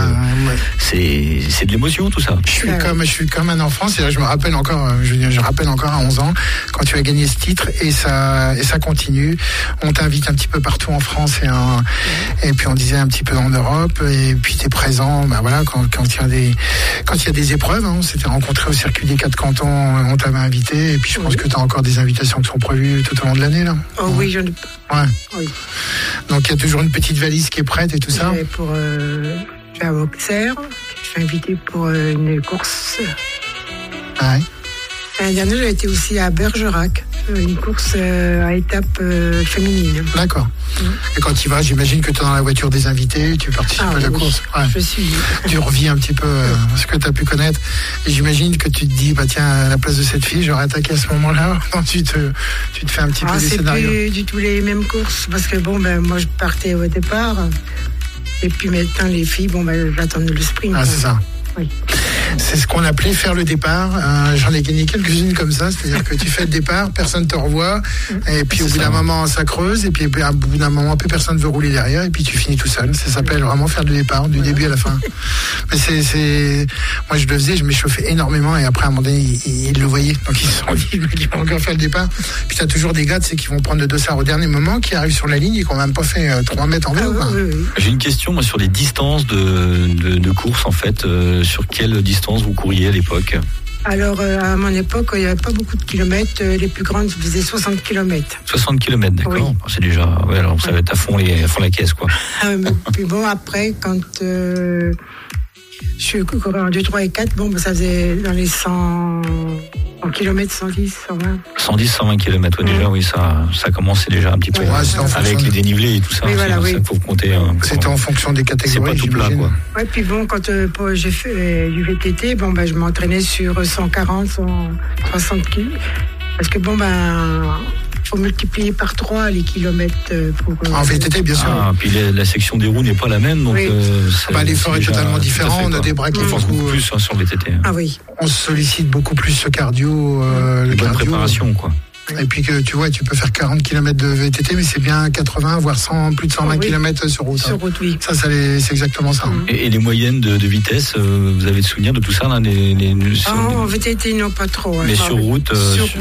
c'est de l'émotion tout ça. Je suis comme un enfant, c'est là, je rappelle encore à 11 ans, quand tu as gagné ce titre, et ça continue. On t'invite un petit peu partout en France et puis on disait un petit peu en Europe, et puis t'es présent, quand il y a des épreuves, on s'était rencontrés au circuit des 4 cantons, on t'avait invité, et puis je pense que tu as encore des invitations qui sont prévues tout au long de l'année là. Oh oui, j'en ai pas. Ouais. Oui. Donc il y a toujours une petite valise qui est prête et tout ça. J'ai à Auxerre, je suis invitée pour une course. Ouais. L'année dernière, j'ai été aussi à Bergerac, une course à étape féminine. D'accord. Et quand tu vas, j'imagine que tu es dans la voiture des invités, tu participes à la course. Ouais. Je suis. Tu revis un petit peu ce que tu as pu connaître. Et j'imagine que tu te dis, tiens, à la place de cette fille, j'aurais attaqué à ce moment-là. Donc tu te fais un petit peu des scénarios. C'est plus du tout les mêmes courses, parce que moi je partais au départ. Et puis maintenant, les filles, j'attends le sprint. Ah, c'est ça. Oui. C'est ce qu'on appelait faire le départ. J'en ai gagné quelques-unes comme ça, c'est-à-dire que tu fais le départ, personne ne te revoit, et puis au bout d'un moment ça creuse, et puis au bout d'un moment plus personne ne veut rouler derrière, et puis tu finis tout seul. Ça s'appelle vraiment faire le départ, du début à la fin. Mais moi je le faisais, je m'échauffais énormément, et après à un moment donné ils le voyaient, donc ils se sont dit, ils vont encore faire le départ. Puis t'as toujours des gars qui vont prendre le dossard au dernier moment, qui arrivent sur la ligne et qui n'ont même pas fait 3 mètres en vélo. Oui. J'ai une question moi sur les distances de course en fait. Sur quelle distance vous couriez à l'époque ? Alors, à mon époque, il n'y avait pas beaucoup de kilomètres. Les plus grandes faisaient 60 kilomètres. 60 kilomètres, d'accord. Oui. C'est déjà... alors ça va être à fond la caisse, quoi. Puis après, quand je suis couru en 2, 3 et 4, ça faisait dans les 100 kilomètres, 110, 120. 110, 120 kilomètres, déjà, oui, ça commençait déjà un petit peu. Avec les dénivelés et tout ça. Oui, il faut compter. C'était en fonction des catégories. C'est pas tout plat, quoi. Ouais, puis quand j'ai fait du VTT, je m'entraînais sur 140, 160 kilomètres. Parce que faut multiplier par 3 les kilomètres pour... En VTT, bien sûr. Puis la section des roues n'est pas la même, donc... Oui. L'effort est totalement différent, on a des bras qui forcent beaucoup plus sur le VTT. Ah oui. On sollicite beaucoup plus ce cardio. Le cardio. Préparation, quoi. Et puis que tu vois, tu peux faire 40 km de VTT, mais c'est bien 80, voire 100, plus de 120 km sur route. Sur route, oui. Ça c'est exactement ça. Et les moyennes de vitesse, vous avez le souvenir de tout ça là, en VTT, non, pas trop. Mais sur route,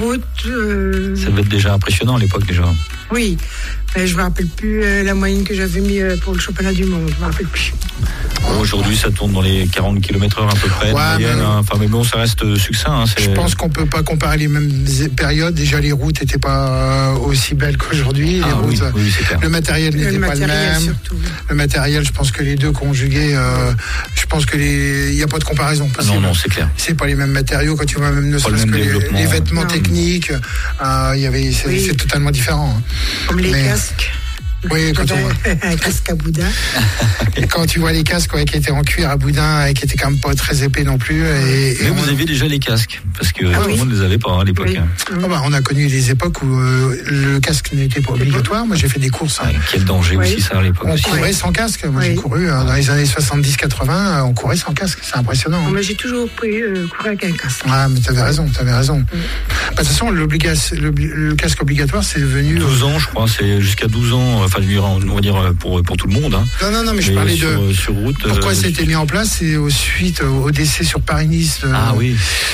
ça devait être déjà impressionnant à l'époque déjà. Oui, mais je ne me rappelle plus la moyenne que j'avais mis pour le championnat du monde. Je ne me rappelle plus. Aujourd'hui, ça tourne dans les 40 km/h à peu près. Mais bon, ça reste succinct. Je pense qu'on ne peut pas comparer les mêmes périodes. Déjà, les routes n'étaient pas aussi belles qu'aujourd'hui. Oui, c'est clair. Le matériel n'était pas le même. Surtout. Le matériel, je pense que les deux conjugués, je pense qu'il n'y a pas de comparaison possible. Non, c'est clair. C'est pas les mêmes matériaux. Quand tu vois même ne serait-ce que les vêtements techniques, c'est totalement différent. Comme les casques. Oui, quand on voit un casque à boudin. Et quand tu vois les casques qui étaient en cuir à boudin et qui étaient quand même pas très épais non plus. Mais vous aviez déjà les casques, parce que tout le monde ne les avait pas à l'époque. Oui. On a connu des époques où le casque n'était pas obligatoire. Moi, j'ai fait des courses. Quel danger aussi ça à l'époque. On courait sans casque. Moi, j'ai couru dans les années 70-80. On courait sans casque. C'est impressionnant. Mais j'ai toujours couru avec un casque. Ah, mais t'avais raison. De toute façon, le casque obligatoire, c'est devenu 12 ans, je crois, c'est jusqu'à 12 ans. Enfin, on va dire pour tout le monde. Hein. Non, mais je parlais sur route. Pourquoi ça a été mis en place? C'est suite au décès sur Paris-Nice. Oui.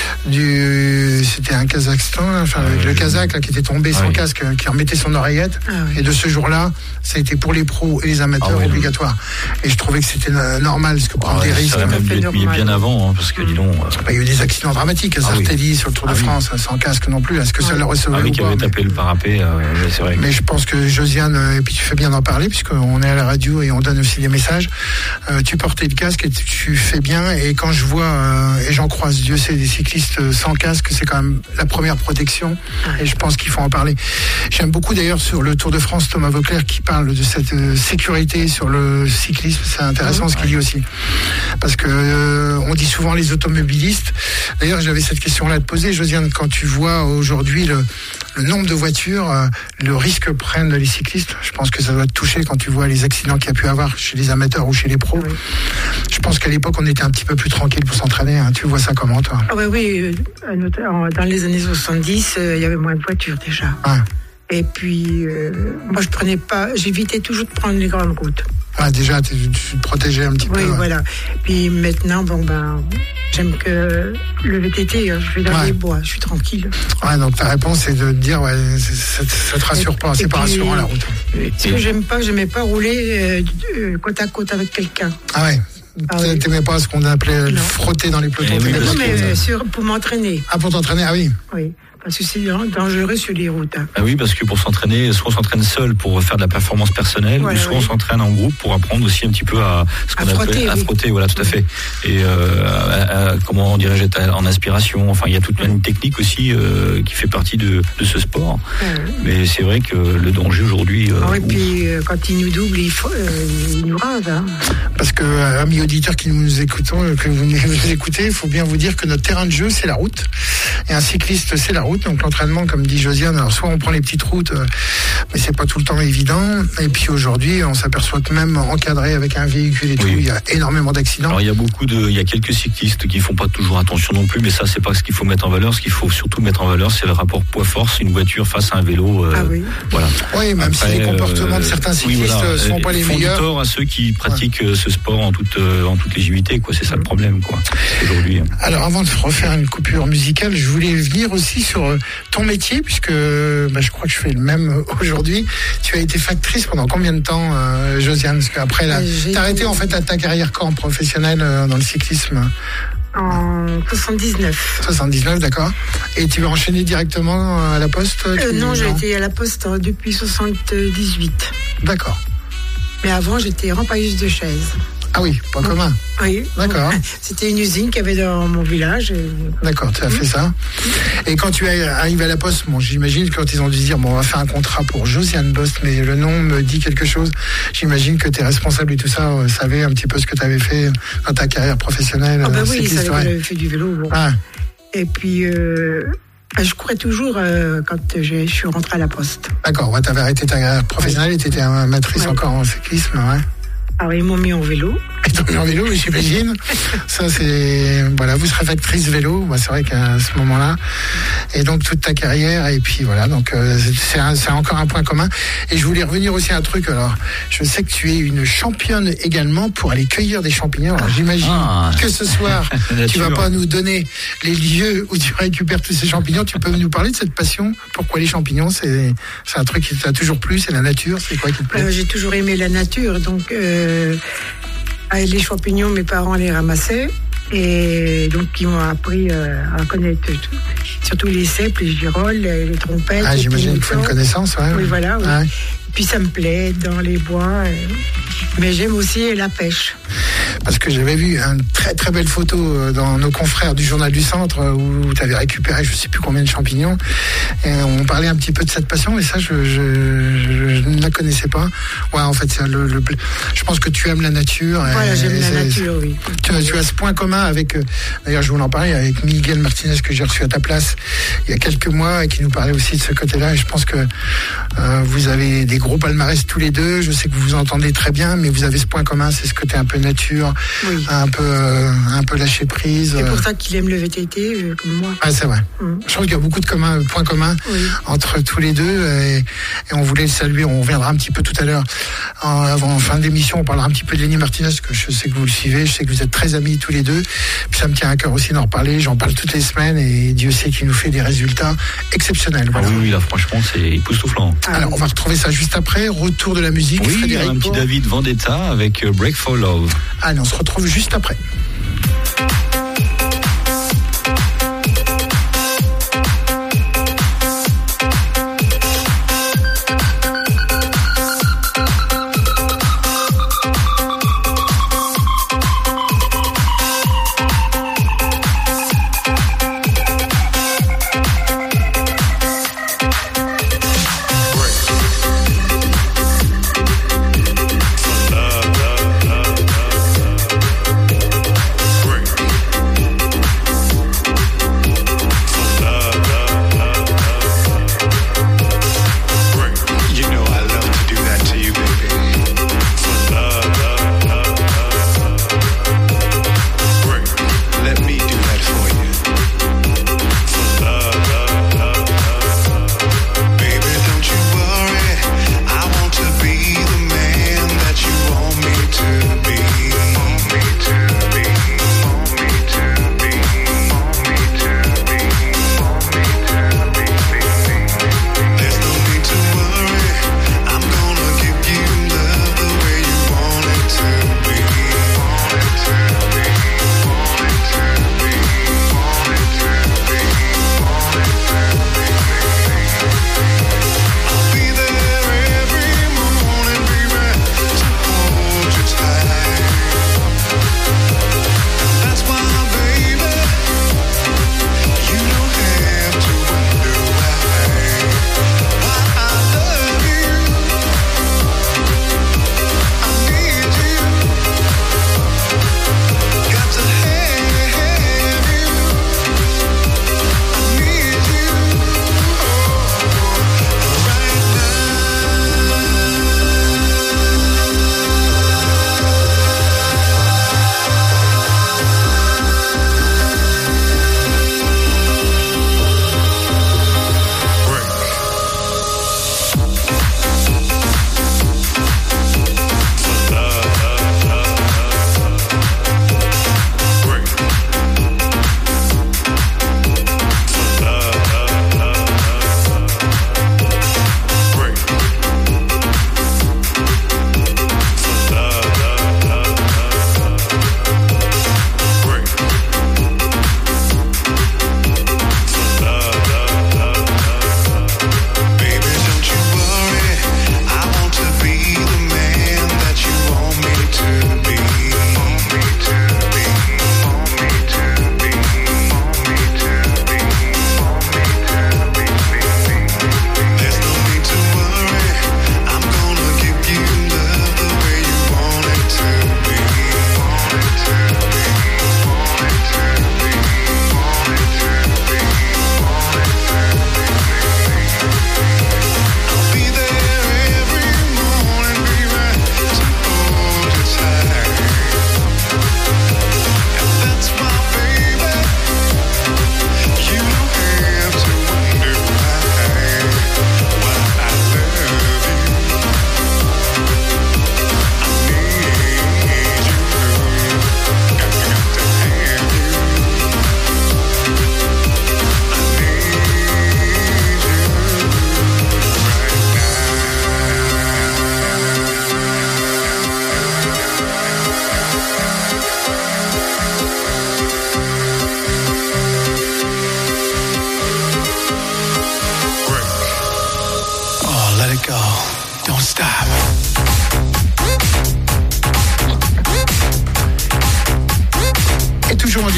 C'était un Kazakhstan, le Kazakh là, qui était tombé sans casque, qui remettait son oreillette. Et de ce jour-là, ça a été pour les pros et les amateurs obligatoire. Et je trouvais que c'était normal, parce que prendre des risques. Ça aurait même dû être mis bien avant, hein, parce que dis donc. Il y a eu des accidents dramatiques à Sartelli sur le Tour de France, sans casque non plus. Est-ce que ça leur est sauvé ou qui pas? avait tapé le parapet, c'est vrai. Mais je pense que Josiane, et puis tu fais bien d'en parler, puisqu'on est à la radio et on donne aussi des messages. Tu portais le casque et tu fais bien. Et quand je vois, et j'en croise, Dieu sait, des cyclistes sans casque, c'est quand même la première protection. Et je pense qu'il faut en parler. J'aime beaucoup d'ailleurs sur le Tour de France, Thomas Vauclair qui parle de cette sécurité sur le cyclisme. C'est intéressant ce qu'il dit aussi. Parce que on dit souvent les automobilistes. D'ailleurs, j'avais cette question-là à te poser, Josiane, quand tu vois aujourd'hui le nombre de voitures, le risque que prennent les cyclistes, je pense que ça doit te toucher quand tu vois les accidents qu'il y a pu avoir chez les amateurs ou chez les pros. Je pense qu'à l'époque, on était un petit peu plus tranquille pour s'entraîner. Hein. Tu vois ça comment, toi? Oui. Dans les années 70, il y avait moins de voitures déjà. Et puis, moi, j'évitais toujours de prendre les grandes routes. Déjà, tu te protégeais un petit peu. Oui, voilà. Puis maintenant, j'aime que le VTT, je vais dans les bois, je suis tranquille. Donc ta réponse, c'est de te dire, ça te rassure pas, c'est pas rassurant la route. Ce que j'aimais pas rouler côte à côte avec quelqu'un. T'aimais pas ce qu'on appelait le frotter dans les pelotons? Non, mais pour m'entraîner. Pour t'entraîner, oui. Oui. Parce que c'est dangereux sur les routes. Oui, parce que pour s'entraîner, soit on s'entraîne seul pour faire de la performance personnelle, ou soit on s'entraîne en groupe pour apprendre aussi un petit peu à frotter, voilà, tout à fait. Et comment dirais-je, être en aspiration. Enfin, il y a toute une technique aussi qui fait partie de ce sport. Mais c'est vrai que le danger aujourd'hui. Et puis quand il nous double, il nous rase. Hein. Parce que, amis auditeurs qui nous écoutons, que vous nous écoutez, il faut bien vous dire que notre terrain de jeu, c'est la route. Et un cycliste, c'est la route. Donc l'entraînement, comme dit Josiane, alors soit on prend les petites routes, mais c'est pas tout le temps évident. Et puis aujourd'hui, on s'aperçoit que même encadré avec un véhicule et tout, il y a énormément d'accidents. Alors il y a quelques cyclistes qui font pas toujours attention non plus, mais ça c'est pas ce qu'il faut mettre en valeur. Ce qu'il faut surtout mettre en valeur, c'est le rapport poids-force, une voiture face à un vélo. Voilà. Oui, même si les comportements de certains cyclistes sont pas les meilleurs. Font du tort à ceux qui pratiquent ce sport en toute légitimité, quoi. C'est ça le problème, quoi. Aujourd'hui. Alors avant de refaire une coupure musicale, je voulais venir aussi sur ton métier, puisque je crois que je fais le même aujourd'hui. Tu as été factrice pendant combien de temps, Josiane? Parce qu'après, t'as arrêté en fait ta carrière professionnelle dans le cyclisme? En 79. 79, d'accord. Et tu vas enchaîner directement à la Poste? Non, j'ai été à la Poste depuis 78. D'accord. Mais avant, j'étais rempailleuse de chaises. Ah oui, pas commun. Oui. D'accord. C'était une usine qu'il y avait dans mon village. D'accord, tu as fait ça. Et quand tu arrives à la Poste, j'imagine quand ils ont dû dire, on va faire un contrat pour Josiane Bost, mais le nom me dit quelque chose. J'imagine que tes responsables et tout ça savaient un petit peu ce que tu avais fait dans ta carrière professionnelle. Oui, ils savaient que j'avais fait du vélo. Et puis... je courais toujours quand je suis rentrée à la Poste. D'accord, tu avais arrêté ta carrière professionnelle et tu étais amatrice encore en cyclisme, Alors, ils m'ont mis en vélo. Ils t'ont mis en vélo, oui, j'imagine. Ça, c'est... Voilà, vous serez factrice vélo, c'est vrai qu'à ce moment-là. Et donc, toute ta carrière, et puis voilà, donc c'est encore un point commun. Et je voulais revenir aussi à un truc, alors, je sais que tu es une championne également pour aller cueillir des champignons. Alors, j'imagine que ce soir, tu vas pas nous donner les lieux où tu récupères tous ces champignons. Tu peux nous parler de cette passion? Pourquoi les champignons? C'est un truc qui t'a toujours plu, c'est la nature, c'est quoi qui te plaît? J'ai toujours aimé la nature, donc... les champignons, mes parents les ramassaient et donc ils m'ont appris à connaître tout, surtout les cèpes, les girolles, les trompettes. J'imagine qu'il faut une connaissance, Oui, voilà. Oui. Et puis ça me plaît dans les bois, mais j'aime aussi la pêche. Parce que j'avais vu une très très belle photo dans nos confrères du Journal du Centre où tu avais récupéré je ne sais plus combien de champignons. Et on parlait un petit peu de cette passion et ça je ne la connaissais pas. En fait, c'est je pense que tu aimes la nature. Voilà, j'aime la nature, oui. Tu as ce point commun avec, d'ailleurs je voulais en parler, avec Miguel Martinez que j'ai reçu à ta place il y a quelques mois et qui nous parlait aussi de ce côté-là. Et je pense que vous avez des gros palmarès tous les deux. Je sais que vous vous entendez très bien, mais vous avez ce point commun, c'est ce côté un peu nature, un peu lâcher prise. C'est pour ça qu'il aime le VTT comme moi. Ah, c'est vrai. Je pense qu'il y a beaucoup de points communs entre tous les deux et on voulait le saluer. On reviendra un petit peu tout à l'heure en fin d'émission. On parlera un petit peu de Lenny Martinez, parce que je sais que vous le suivez, je sais que vous êtes très amis tous les deux. Puis ça me tient à cœur aussi d'en reparler. J'en parle toutes les semaines et Dieu sait qu'il nous fait des résultats exceptionnels. Voilà. Ah oui, là franchement c'est époustouflant. Alors on va retrouver ça juste après. Retour de la musique. Oui, Frédéric, un petit David Vendetta avec Break for Love. Allez, on se retrouve juste après. Break.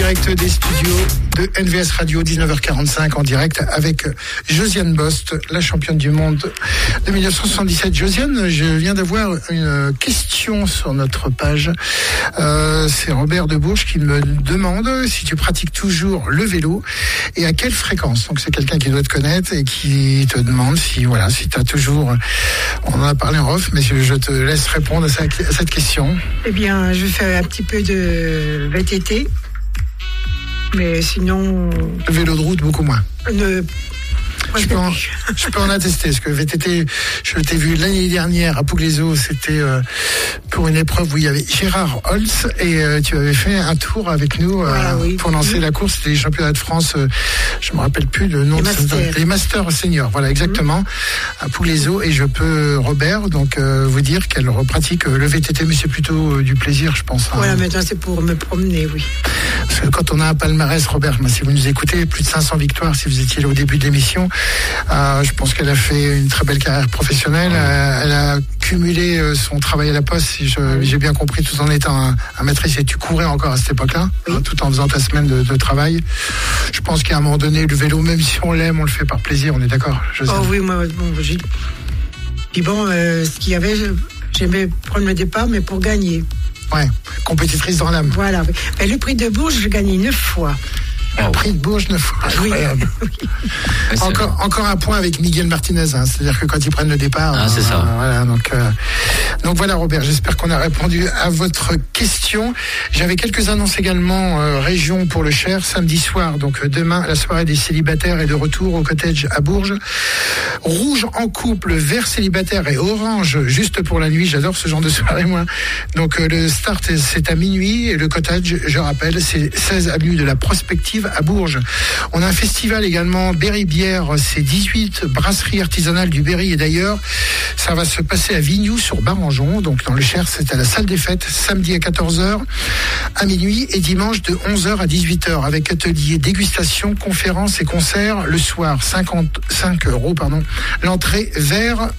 direct des studios de NVS Radio, 19h45 en direct avec Josiane Bost, la championne du monde de 1977. Josiane, je viens d'avoir une question sur notre page. C'est Robert de Bourges qui me demande si tu pratiques toujours le vélo et à quelle fréquence. Donc c'est quelqu'un qui doit te connaître et qui te demande si tu as toujours... On en a parlé en off, mais je te laisse répondre à cette question. Eh bien, je fais un petit peu de VTT, mais sinon... Le vélo de route, beaucoup moins. Je peux en attester, parce que VTT, je t'ai vu l'année dernière à Pouglézo, c'était pour une épreuve où il y avait Gérard Holtz et tu avais fait un tour avec nous pour lancer la course. C'était les championnats de France, je me rappelle plus le nom. Les Masters Seniors, voilà exactement, à Pouglézo. Et je peux, Robert, donc vous dire qu'elle repratique le VTT, mais c'est plutôt du plaisir, je pense. Voilà, maintenant c'est pour me promener, oui. Parce que quand on a un palmarès, Robert, si vous nous écoutez, plus de 500 victoires, si vous étiez là au début de l'émission, je pense qu'elle a fait une très belle carrière professionnelle. Elle a cumulé son travail à la poste, si j'ai bien compris, tout en étant un maîtresse. Et tu courais encore à cette époque-là, tout en faisant ta semaine de travail. Je pense qu'à un moment donné, le vélo, même si on l'aime, on le fait par plaisir. On est d'accord, Josiane? Oh oui, moi, ce qu'il y avait, j'aimais prendre le départ, mais pour gagner. Ouais, compétitrice dans l'âme. Voilà. Mais le prix de Bourges, j'ai gagné 9 fois. Le prix de Bourges 9 fois. Incroyable. Oui. Encore un point avec Miguel Martinez, c'est-à-dire que quand ils prennent le départ. C'est ça. Voilà, donc voilà, Robert, j'espère qu'on a répondu à votre question. J'avais quelques annonces également région pour le Cher, samedi soir, donc demain, la soirée des célibataires est de retour au cottage à Bourges. Rouge en couple, vert célibataire et orange juste pour la nuit. J'adore ce genre de soirée, moi. Donc le start, c'est à minuit et le cottage, je rappelle, c'est 16 avenue de la Prospective à Bourges. On a un festival également, Berry Bière, c'est 18 brasseries artisanales du Berry et d'ailleurs, ça va se passer à Vignoux sur Barangeon, donc dans le Cher, c'est à la salle des fêtes, samedi à 14h, à minuit et dimanche de 11h à 18h avec atelier, dégustation, conférences et concerts le soir, 55 €, l'entrée vert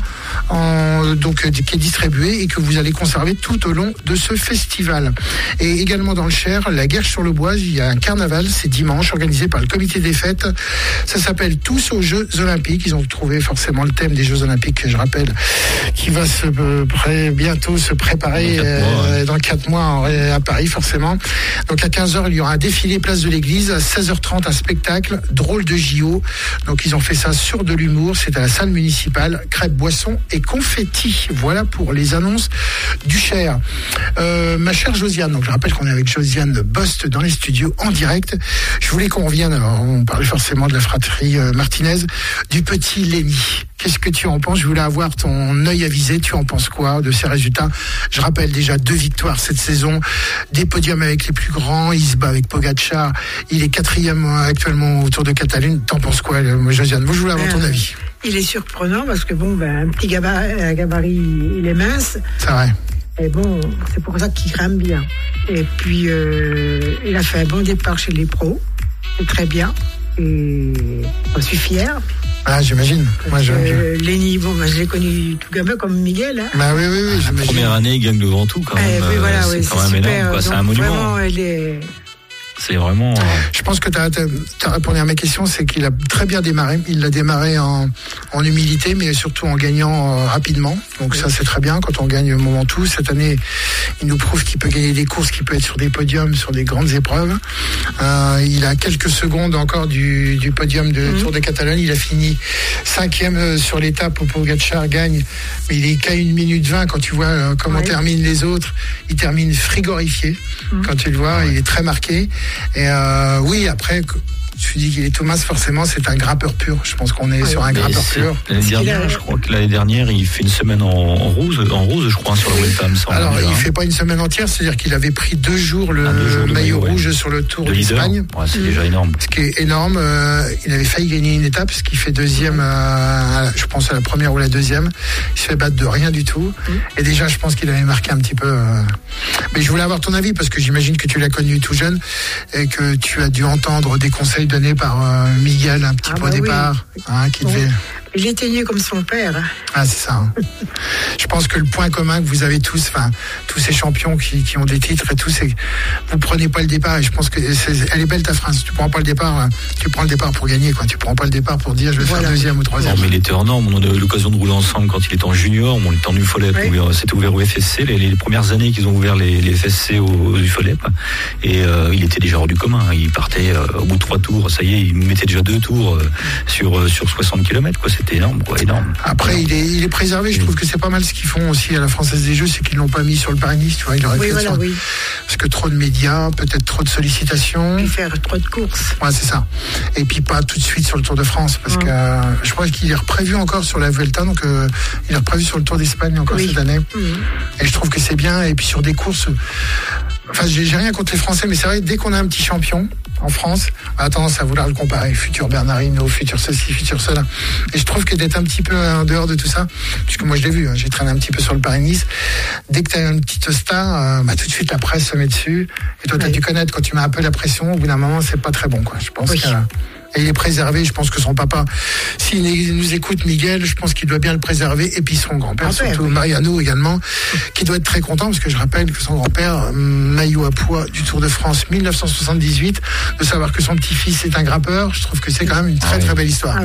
donc qui est distribuée et que vous allez conserver tout au long de ce festival. Et également dans le Cher, la Guerche sur le Bois, il y a un carnaval, c'est dimanche, organisé par le comité des fêtes. Ça s'appelle Tous aux Jeux Olympiques. Ils ont trouvé forcément le thème des Jeux Olympiques, je rappelle, qui va bientôt se préparer dans 4 mois à Paris, forcément. Donc à 15h, il y aura un défilé place de l'église. À 16h30, un spectacle, drôle de JO. Donc ils ont fait ça sur de l'humour. C'est à la salle municipale, crêpes, boissons et confettis. Voilà pour les annonces du Cher. Ma chère Josiane, donc je rappelle qu'on est avec Josiane Bost dans les studios en direct. Je voulais qu'on revienne, on parlait forcément de la fratrie Martinez, du petit Lenny. Qu'est-ce que tu en penses? Je voulais avoir ton œil avisé. Tu en penses quoi de ces résultats? Je rappelle déjà 2 victoires cette saison, des podiums avec les plus grands. Il se bat avec Pogacar. Il est 4e actuellement au Tour de Catalogne. T'en penses quoi, Josiane? Moi, je voulais avoir ton avis. Il est surprenant parce que un petit gabarit, il est mince. C'est vrai. Et bon, c'est pour ça qu'il crame bien. Et puis, il a fait un bon départ chez les pros. C'est très bien. Et j'en suis fier. Ah, j'imagine. Moi, Lenny, je l'ai connu tout gamin comme Miguel. Bah oui, j'imagine. La première année, il gagne le Ventoux quand même. C'est quand même énorme, quoi. C'est un monument. Vraiment, c'est vraiment... Je pense que tu as répondu à mes questions, c'est qu'il a très bien démarré. Il l'a démarré en humilité, mais surtout en gagnant rapidement. Donc ça, c'est très bien quand on gagne au moment tout. Cette année, il nous prouve qu'il peut gagner des courses, qu'il peut être sur des podiums, sur des grandes épreuves. Il a quelques secondes encore du podium de Tour de Catalogne. Il a fini 5e sur l'étape où Pogacar gagne. Mais il est qu'à 1 minute 20 quand tu vois comment terminent les autres. Il termine frigorifié. Quand tu le vois, il est très marqué. Et oui, après, tu dis qu'il est Thomas, forcément, c'est un grimpeur pur. Je pense qu'on est sur un grimpeur pur. Je crois que l'année dernière, il fait une semaine en rose, je crois, sur le Vuelta. Alors, il fait pas une semaine entière, c'est-à-dire qu'il avait pris 2 jours le maillot rouge sur le Tour d'Espagne. Ouais, c'est déjà énorme. Ce qui est énorme. Il avait failli gagner une étape, ce qui fait 2e, je pense à la première ou la 2e. Il se fait battre de rien du tout. Et déjà, je pense qu'il avait marqué un petit peu. Mais je voulais avoir ton avis, parce que j'imagine que tu l'as connu tout jeune et que tu as dû entendre des conseils donnés par Miguel un petit peu au départ, qui devait... Il était né comme son père. Ah, c'est ça. Hein. Je pense que le point commun que vous avez tous, enfin, tous ces champions qui ont des titres et tout, c'est que vous prenez pas le départ. Et je pense que elle est belle ta phrase. Tu prends pas le départ, tu prends le départ pour gagner, quoi. Tu prends pas le départ pour dire je vais faire deuxième ou troisième. Non, mais il était hors norme. On a eu l'occasion de rouler ensemble quand il était en junior. On était en UFOLEP. C'était ouvert au FSC. Les premières années qu'ils ont ouvert les FSC au UFOLEP. Et il était déjà hors du commun. Il partait au bout de 3 tours. Ça y est, il mettait déjà 2 tours sur 60 km, quoi. C'était énorme, quoi. Énorme. Après, il est préservé. Je trouve que c'est pas mal ce qu'ils font aussi à la Française des Jeux, c'est qu'ils l'ont pas mis sur le Paris-Nice, tu vois. Il aurait fait ça. Parce que trop de médias, peut-être trop de sollicitations. Puis faire trop de courses. Ouais, c'est ça. Et puis pas tout de suite sur le Tour de France, parce que je crois qu'il est reprévu encore sur la Vuelta, donc il est reprévu sur le Tour d'Espagne encore cette année. Et je trouve que c'est bien. Et puis sur des courses, enfin, j'ai rien contre les Français, mais c'est vrai, dès qu'on a un petit champion en France, on a tendance à vouloir le comparer, futur Bernard Hinault, futur ceci, futur cela. Et je trouve que d'être un petit peu en dehors de tout ça, puisque moi je l'ai vu, j'ai traîné un petit peu sur le Paris-Nice, dès que tu as une petite star, tout de suite la presse se met dessus. Et toi, tu as dû connaître, quand tu mets un peu la pression, au bout d'un moment, c'est pas très bon, quoi. Je pense que... Et il est préservé, je pense que son papa, s'il nous écoute, Miguel, je pense qu'il doit bien le préserver, et puis son grand-père, surtout Mariano également, qui doit être très content, parce que je rappelle que son grand-père, maillot à poids du Tour de France 1978, de savoir que son petit-fils est un grimpeur, je trouve que c'est quand même une très très belle histoire.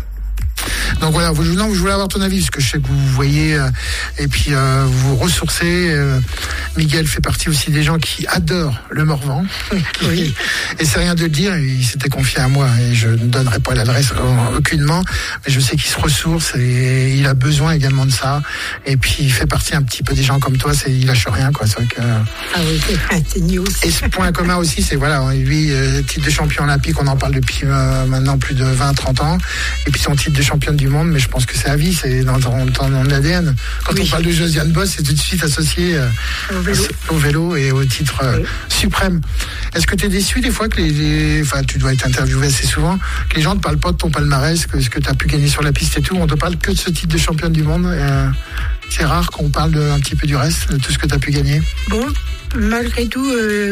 Donc voilà, je voulais avoir ton avis, parce que je sais que vous voyez, et puis vous vous ressourcez. Miguel fait partie aussi des gens qui adorent le Morvan. Et c'est rien de le dire, il s'était confié à moi, et je ne donnerai pas l'adresse aucunement, mais je sais qu'il se ressource, et il a besoin également de ça. Et puis il fait partie un petit peu des gens comme toi, il lâche rien, quoi. C'est vrai que... Ah oui, c'est news. Et ce point commun aussi, c'est voilà, lui, titre de champion olympique, on en parle depuis maintenant plus de 20-30 ans. Et puis son titre de championne du monde, mais je pense que c'est à vie, c'est dans ton ADN. Quand on parle de Josiane Bosse, c'est tout de suite associé au vélo et au titre suprême. Est-ce que tu es déçu des fois que enfin, tu dois être interviewé assez souvent, que les gens ne parlent pas de ton palmarès, que ce que tu as pu gagner sur la piste et tout, on ne te parle que de ce titre de championne du monde. C'est rare qu'on parle un petit peu du reste, de tout ce que tu as pu gagner. Bon, malgré tout,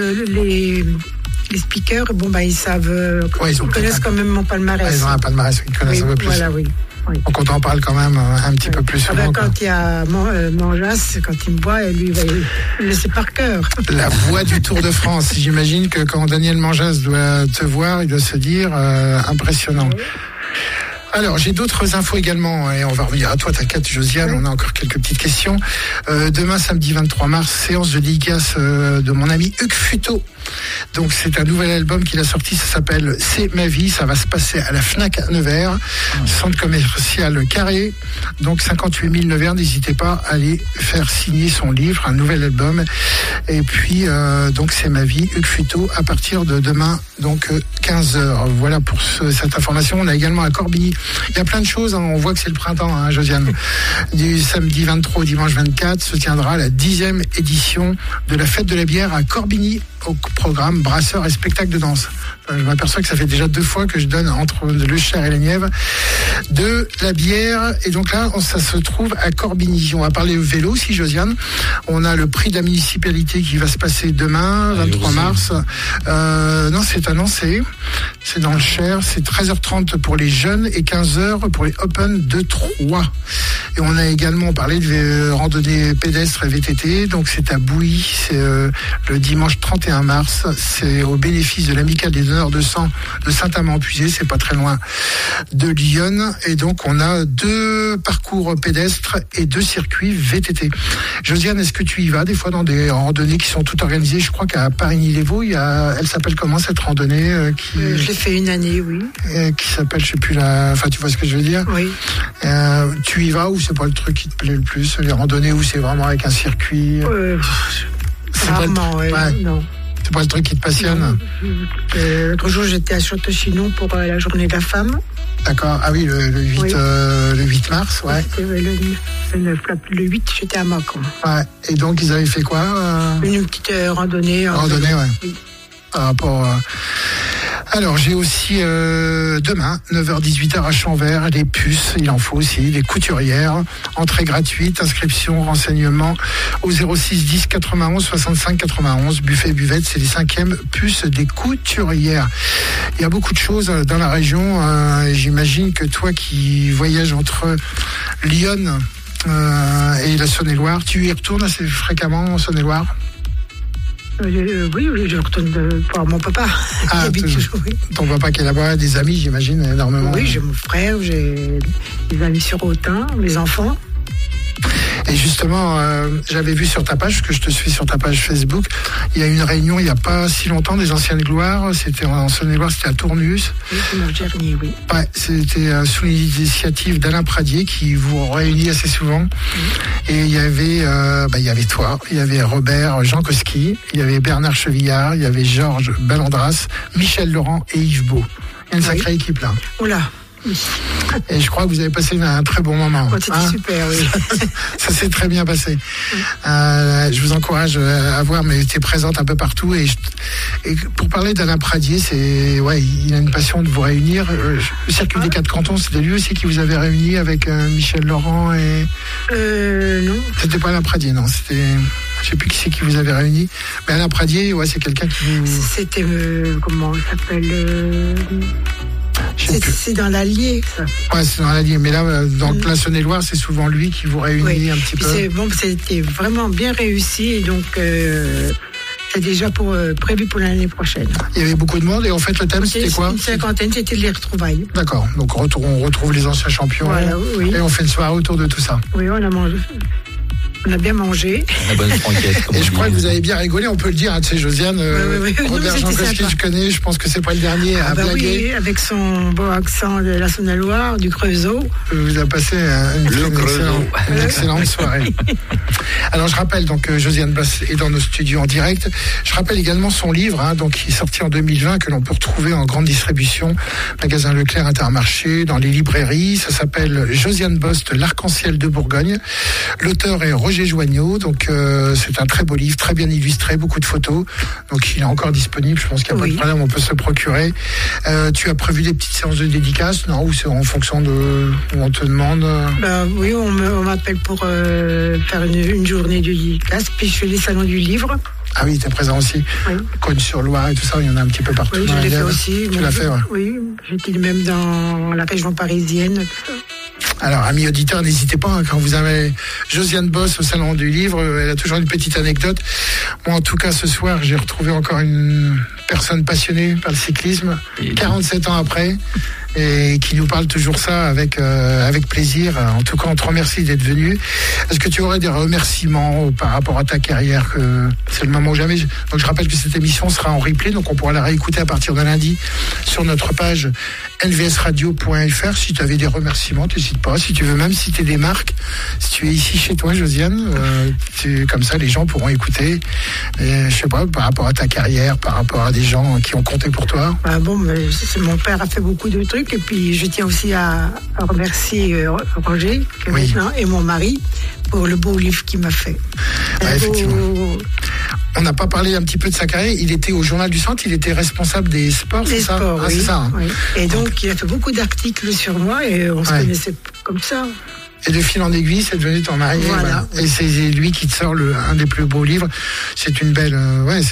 les speakers, ils savent, ils connaissent quand même mon palmarès. Ils ont un palmarès, ils connaissent un peu plus. Voilà, oui. Donc on t'en parle quand même un petit peu plus souvent. Quand il y a Manjas, quand il me voit, lui, il le sait par cœur. La voix du Tour de France. J'imagine que quand Daniel Manjas doit te voir, il doit se dire impressionnant. Alors, j'ai d'autres infos également, et on va revenir à toi, t'inquiète, Josiane, on a encore quelques petites questions. Demain, samedi 23 mars, séance de dédicace de mon ami Hugues Futeau. Donc, c'est un nouvel album qu'il a sorti, ça s'appelle C'est ma vie, ça va se passer à la Fnac à Nevers, centre commercial Carré, donc 58 000 Nevers, n'hésitez pas à aller faire signer son livre, un nouvel album. Et puis, donc, C'est ma vie, Hugues Futeau, à partir de demain, donc 15h. Voilà pour cette information. On a également à Corbigny. Il y a plein de choses, on voit que c'est le printemps, Josiane. Du samedi 23 au dimanche 24 se tiendra la 10e édition de la fête de la bière à Corbigny, au programme brasseurs et spectacle de danse. Je m'aperçois que ça fait déjà 2 fois que je donne entre le Cher et la Nièvre de la bière. Et donc là, ça se trouve à Corbigny. On va parler vélo aussi, Josiane. On a le prix de la municipalité qui va se passer demain, 23 mars. Non, c'est annoncé. C'est dans le Cher. C'est 13h30 pour les jeunes et 15h pour les Open de Troyes. Et on a également parlé de randonnée pédestre et VTT. Donc c'est à Bouilly. C'est le dimanche 31 mars. C'est au bénéfice de l'Amicale des donneurs de sang de Saint-Amand-Puisé. C'est pas très loin de Lyon. Et donc on a 2 parcours pédestres et 2 circuits VTT. Josiane, est-ce que tu y vas des fois dans des randonnées qui sont toutes organisées? Je crois qu'à Parigny-les-Vaux, elle s'appelle comment cette randonnée je l'ai fait une année, oui. Qui s'appelle, je sais plus enfin tu vois ce que je veux dire? Oui. Tu y vas ou c'est pas le truc qui te plaît le plus? Les randonnées où c'est vraiment avec un circuit? Rarement, non. C'est pas le truc qui te passionne? L'autre jour, j'étais à Château-Chinon pour la journée de la femme. D'accord. Ah oui, le 8 mars, ouais. Le 8, j'étais à Mâcon. Ouais. Et donc, ils avaient fait quoi? Une petite randonnée. Randonnée, ouais. Oui. Par rapport Alors, j'ai aussi demain, 9h-18h à Champvert, des puces, il en faut aussi, des couturières, entrée gratuite, inscription, renseignements au 06 10 91 65 91, buffet buvette, c'est les 5e puces des couturières. Il y a beaucoup de choses dans la région, j'imagine que toi qui voyages entre Lyon et la Saône-et-Loire, tu y retournes assez fréquemment en Saône-et-Loire? Oui, je retourne voir mon papa. Ah, ton papa qui est là-bas, des amis, j'imagine, énormément. Oui, j'ai mon frère, j'ai des amis sur Autun, mes enfants. Et justement, j'avais vu sur ta page, parce que je te suis sur ta page Facebook, il y a une réunion il n'y a pas si longtemps des anciennes gloires, c'était en Saône-et-Loire, c'était à Tournus. Oui, c'est mon Gerny, oui. Ouais, c'était sous l'initiative d'Alain Pradier qui vous réunit assez souvent. Oui. Et il y avait toi, il y avait Robert Jankowski, il y avait Bernard Chevillard, il y avait Georges Ballandras, Michel Laurent et Yves Beau. Il y a une sacrée équipe là. Oula. Et je crois que vous avez passé un très bon moment. Oh, c'était super, oui. Ça s'est très bien passé. Je vous encourage à voir, mais tu es présente un peu partout. Et pour parler d'Alain Pradier, il a une passion de vous réunir. Le Circuit des 4 cantons, c'était lui aussi qui vous avait réuni avec Michel Laurent et... Non. C'était pas Alain Pradier, non. C'était... Je sais plus qui c'est qui vous avait réuni. Mais Alain Pradier, c'est quelqu'un qui vous... C'était... comment il s'appelle c'est dans l'Allier, ça. Ouais, c'est dans l'Allier. Mais là, dans la Saône-et-Loire, c'est souvent lui qui vous réunit un petit peu. C'était vraiment bien réussi. Et donc, c'est déjà prévu pour l'année prochaine. Il y avait beaucoup de monde. Et en fait, le thème, c'était quoi? Une cinquantaine, c'était les retrouvailles. D'accord. Donc, on retrouve les anciens champions. Voilà, oui. Et on fait une soirée autour de tout ça. Oui, on a mangé. On a bien mangé. La bonne franquette. Et je crois que vous avez bien rigolé, on peut le dire, tu sais, Josiane. Robert Jankowski, je connais, je pense que c'est pas le dernier à blaguer. Oui, avec son beau accent de la Saône-et-Loire, du Creusot. Vous avez passé une excellente soirée. Alors je rappelle, donc Josiane Basse est dans nos studios en direct. Je rappelle également son livre, donc qui est sorti en 2020, que l'on peut retrouver en grande distribution, magasin Leclerc, Intermarché, dans les librairies. Ça s'appelle Josiane Bost, l'arc-en-ciel de Bourgogne. L'auteur est Roger Joignot, donc c'est un très beau livre, très bien illustré, beaucoup de photos, donc il est encore disponible, je pense qu'il n'y a pas de problème, on peut se le procurer. Tu as prévu des petites séances de dédicaces, non, ou c'est en fonction de où on te demande? Oui, on m'appelle pour faire une journée de dédicace, puis je fais les salons du livre. Ah oui, tu es présent aussi. Oui. Cognes-sur-Loire et tout ça, il y en a un petit peu partout. Oui, je l'ai fait aussi. Tu l'as fait, ouais. Oui, j'étais même dans la région parisienne, tout ça. Alors, amis auditeurs, n'hésitez pas, quand vous avez Josiane Boss au Salon du Livre, elle a toujours une petite anecdote. Moi, en tout cas, ce soir, j'ai retrouvé encore une personne passionnée par le cyclisme, 47 ans après, et qui nous parle toujours ça avec plaisir. En tout cas, on te remercie d'être venu. Est-ce que tu aurais des remerciements par rapport à ta carrière? C'est le moment ou jamais. Donc, je rappelle que cette émission sera en replay, donc on pourra la réécouter à partir de lundi sur notre page nvsradio.fr. Si tu avais des remerciements, n'hésite pas. Si tu veux même citer des marques, si tu es ici chez toi, Josiane, comme ça, les gens pourront écouter. Et, je sais pas, par rapport à ta carrière, par rapport à des gens qui ont compté pour toi. Mon père a fait beaucoup de trucs, et puis je tiens aussi à remercier Roger et mon mari pour le beau livre qu'il m'a fait. Effectivement. On n'a pas parlé un petit peu de sa carrière. Il était au Journal du Centre, il était responsable des sports, c'est ça? Oui, c'est ça, hein. Oui. Et donc, il a fait beaucoup d'articles sur moi et on se connaissait comme ça. Et de fil en aiguille, c'est devenu ton mari. Voilà. Et c'est lui qui te sort un des plus beaux livres. C'est une belle,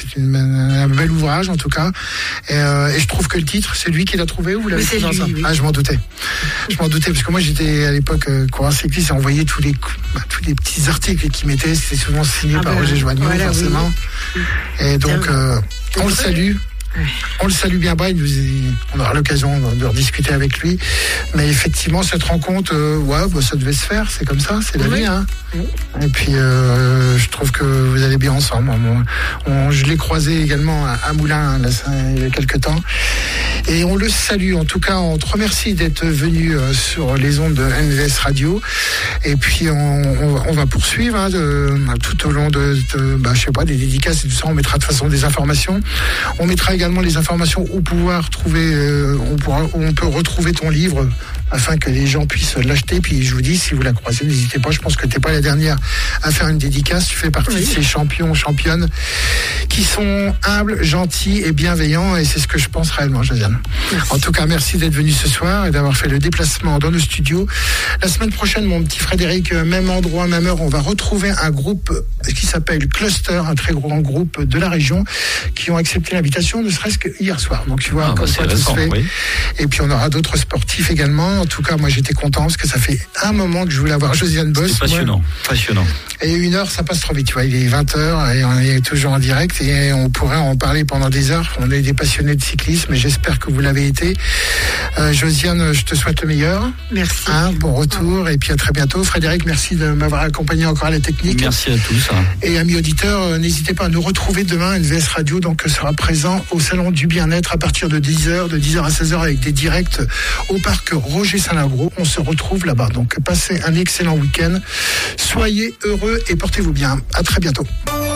un bel ouvrage en tout cas. Et je trouve que le titre, c'est lui qui l'a trouvé ou vous l'avez trouvé dans ça? Oui. Ah, je m'en doutais. Parce que moi j'étais à l'époque coureur cycliste et on voyait tous les petits articles qui mettaient. C'était souvent signé par Roger Joignot, forcément. Oui. Et donc on le salue. On le salue bien bas, on aura l'occasion de rediscuter avec lui. Mais effectivement, cette rencontre, ça devait se faire, c'est comme ça, c'est la vie. Hein. Oui. Et puis, je trouve que vous allez bien ensemble. Je l'ai croisé également à Moulins il y a quelques temps. Et on le salue. En tout cas, on te remercie d'être venu sur les ondes de NVS Radio. Et puis, on va poursuivre tout au long de des dédicaces et tout ça. On mettra de toute façon des informations. On mettra également les informations où pouvoir trouver, où on peut retrouver ton livre. afin que les gens puissent l'acheter. Puis je vous dis, si vous la croisez, n'hésitez pas. Je pense que t'es pas la dernière à faire une dédicace. Tu fais partie de ces champions, championnes qui sont humbles, gentils et bienveillants. Et c'est ce que je pense réellement, Josiane. Merci. En tout cas, merci d'être venu ce soir et d'avoir fait le déplacement dans nos studios. La semaine prochaine, mon petit Frédéric, même endroit, même heure, on va retrouver un groupe qui s'appelle Cluster, un très grand groupe de la région, qui ont accepté l'invitation, ne serait-ce que hier soir. Donc tu vois, comme ça tout se fait. Oui. Et puis on aura d'autres sportifs également. En tout cas, moi j'étais content parce que ça fait un moment que je voulais avoir Josiane Boss. C'est passionnant, passionnant. Et 1 heure, ça passe trop vite. Tu vois, il est 20h et on est toujours en direct et on pourrait en parler pendant des heures. On est des passionnés de cyclisme et j'espère que vous l'avez été. Josiane, je te souhaite le meilleur. Merci. Bon retour et puis à très bientôt. Frédéric, merci de m'avoir accompagné encore à la technique. Merci à tous. Et amis auditeurs, n'hésitez pas à nous retrouver demain. NVS Radio donc sera présent au Salon du Bien-être à partir de 10h, de 10h à 16h avec des directs au parc Roger Saint-Lagros. On se retrouve là-bas. Donc passez un excellent week-end. Soyez heureux et portez-vous bien. À très bientôt.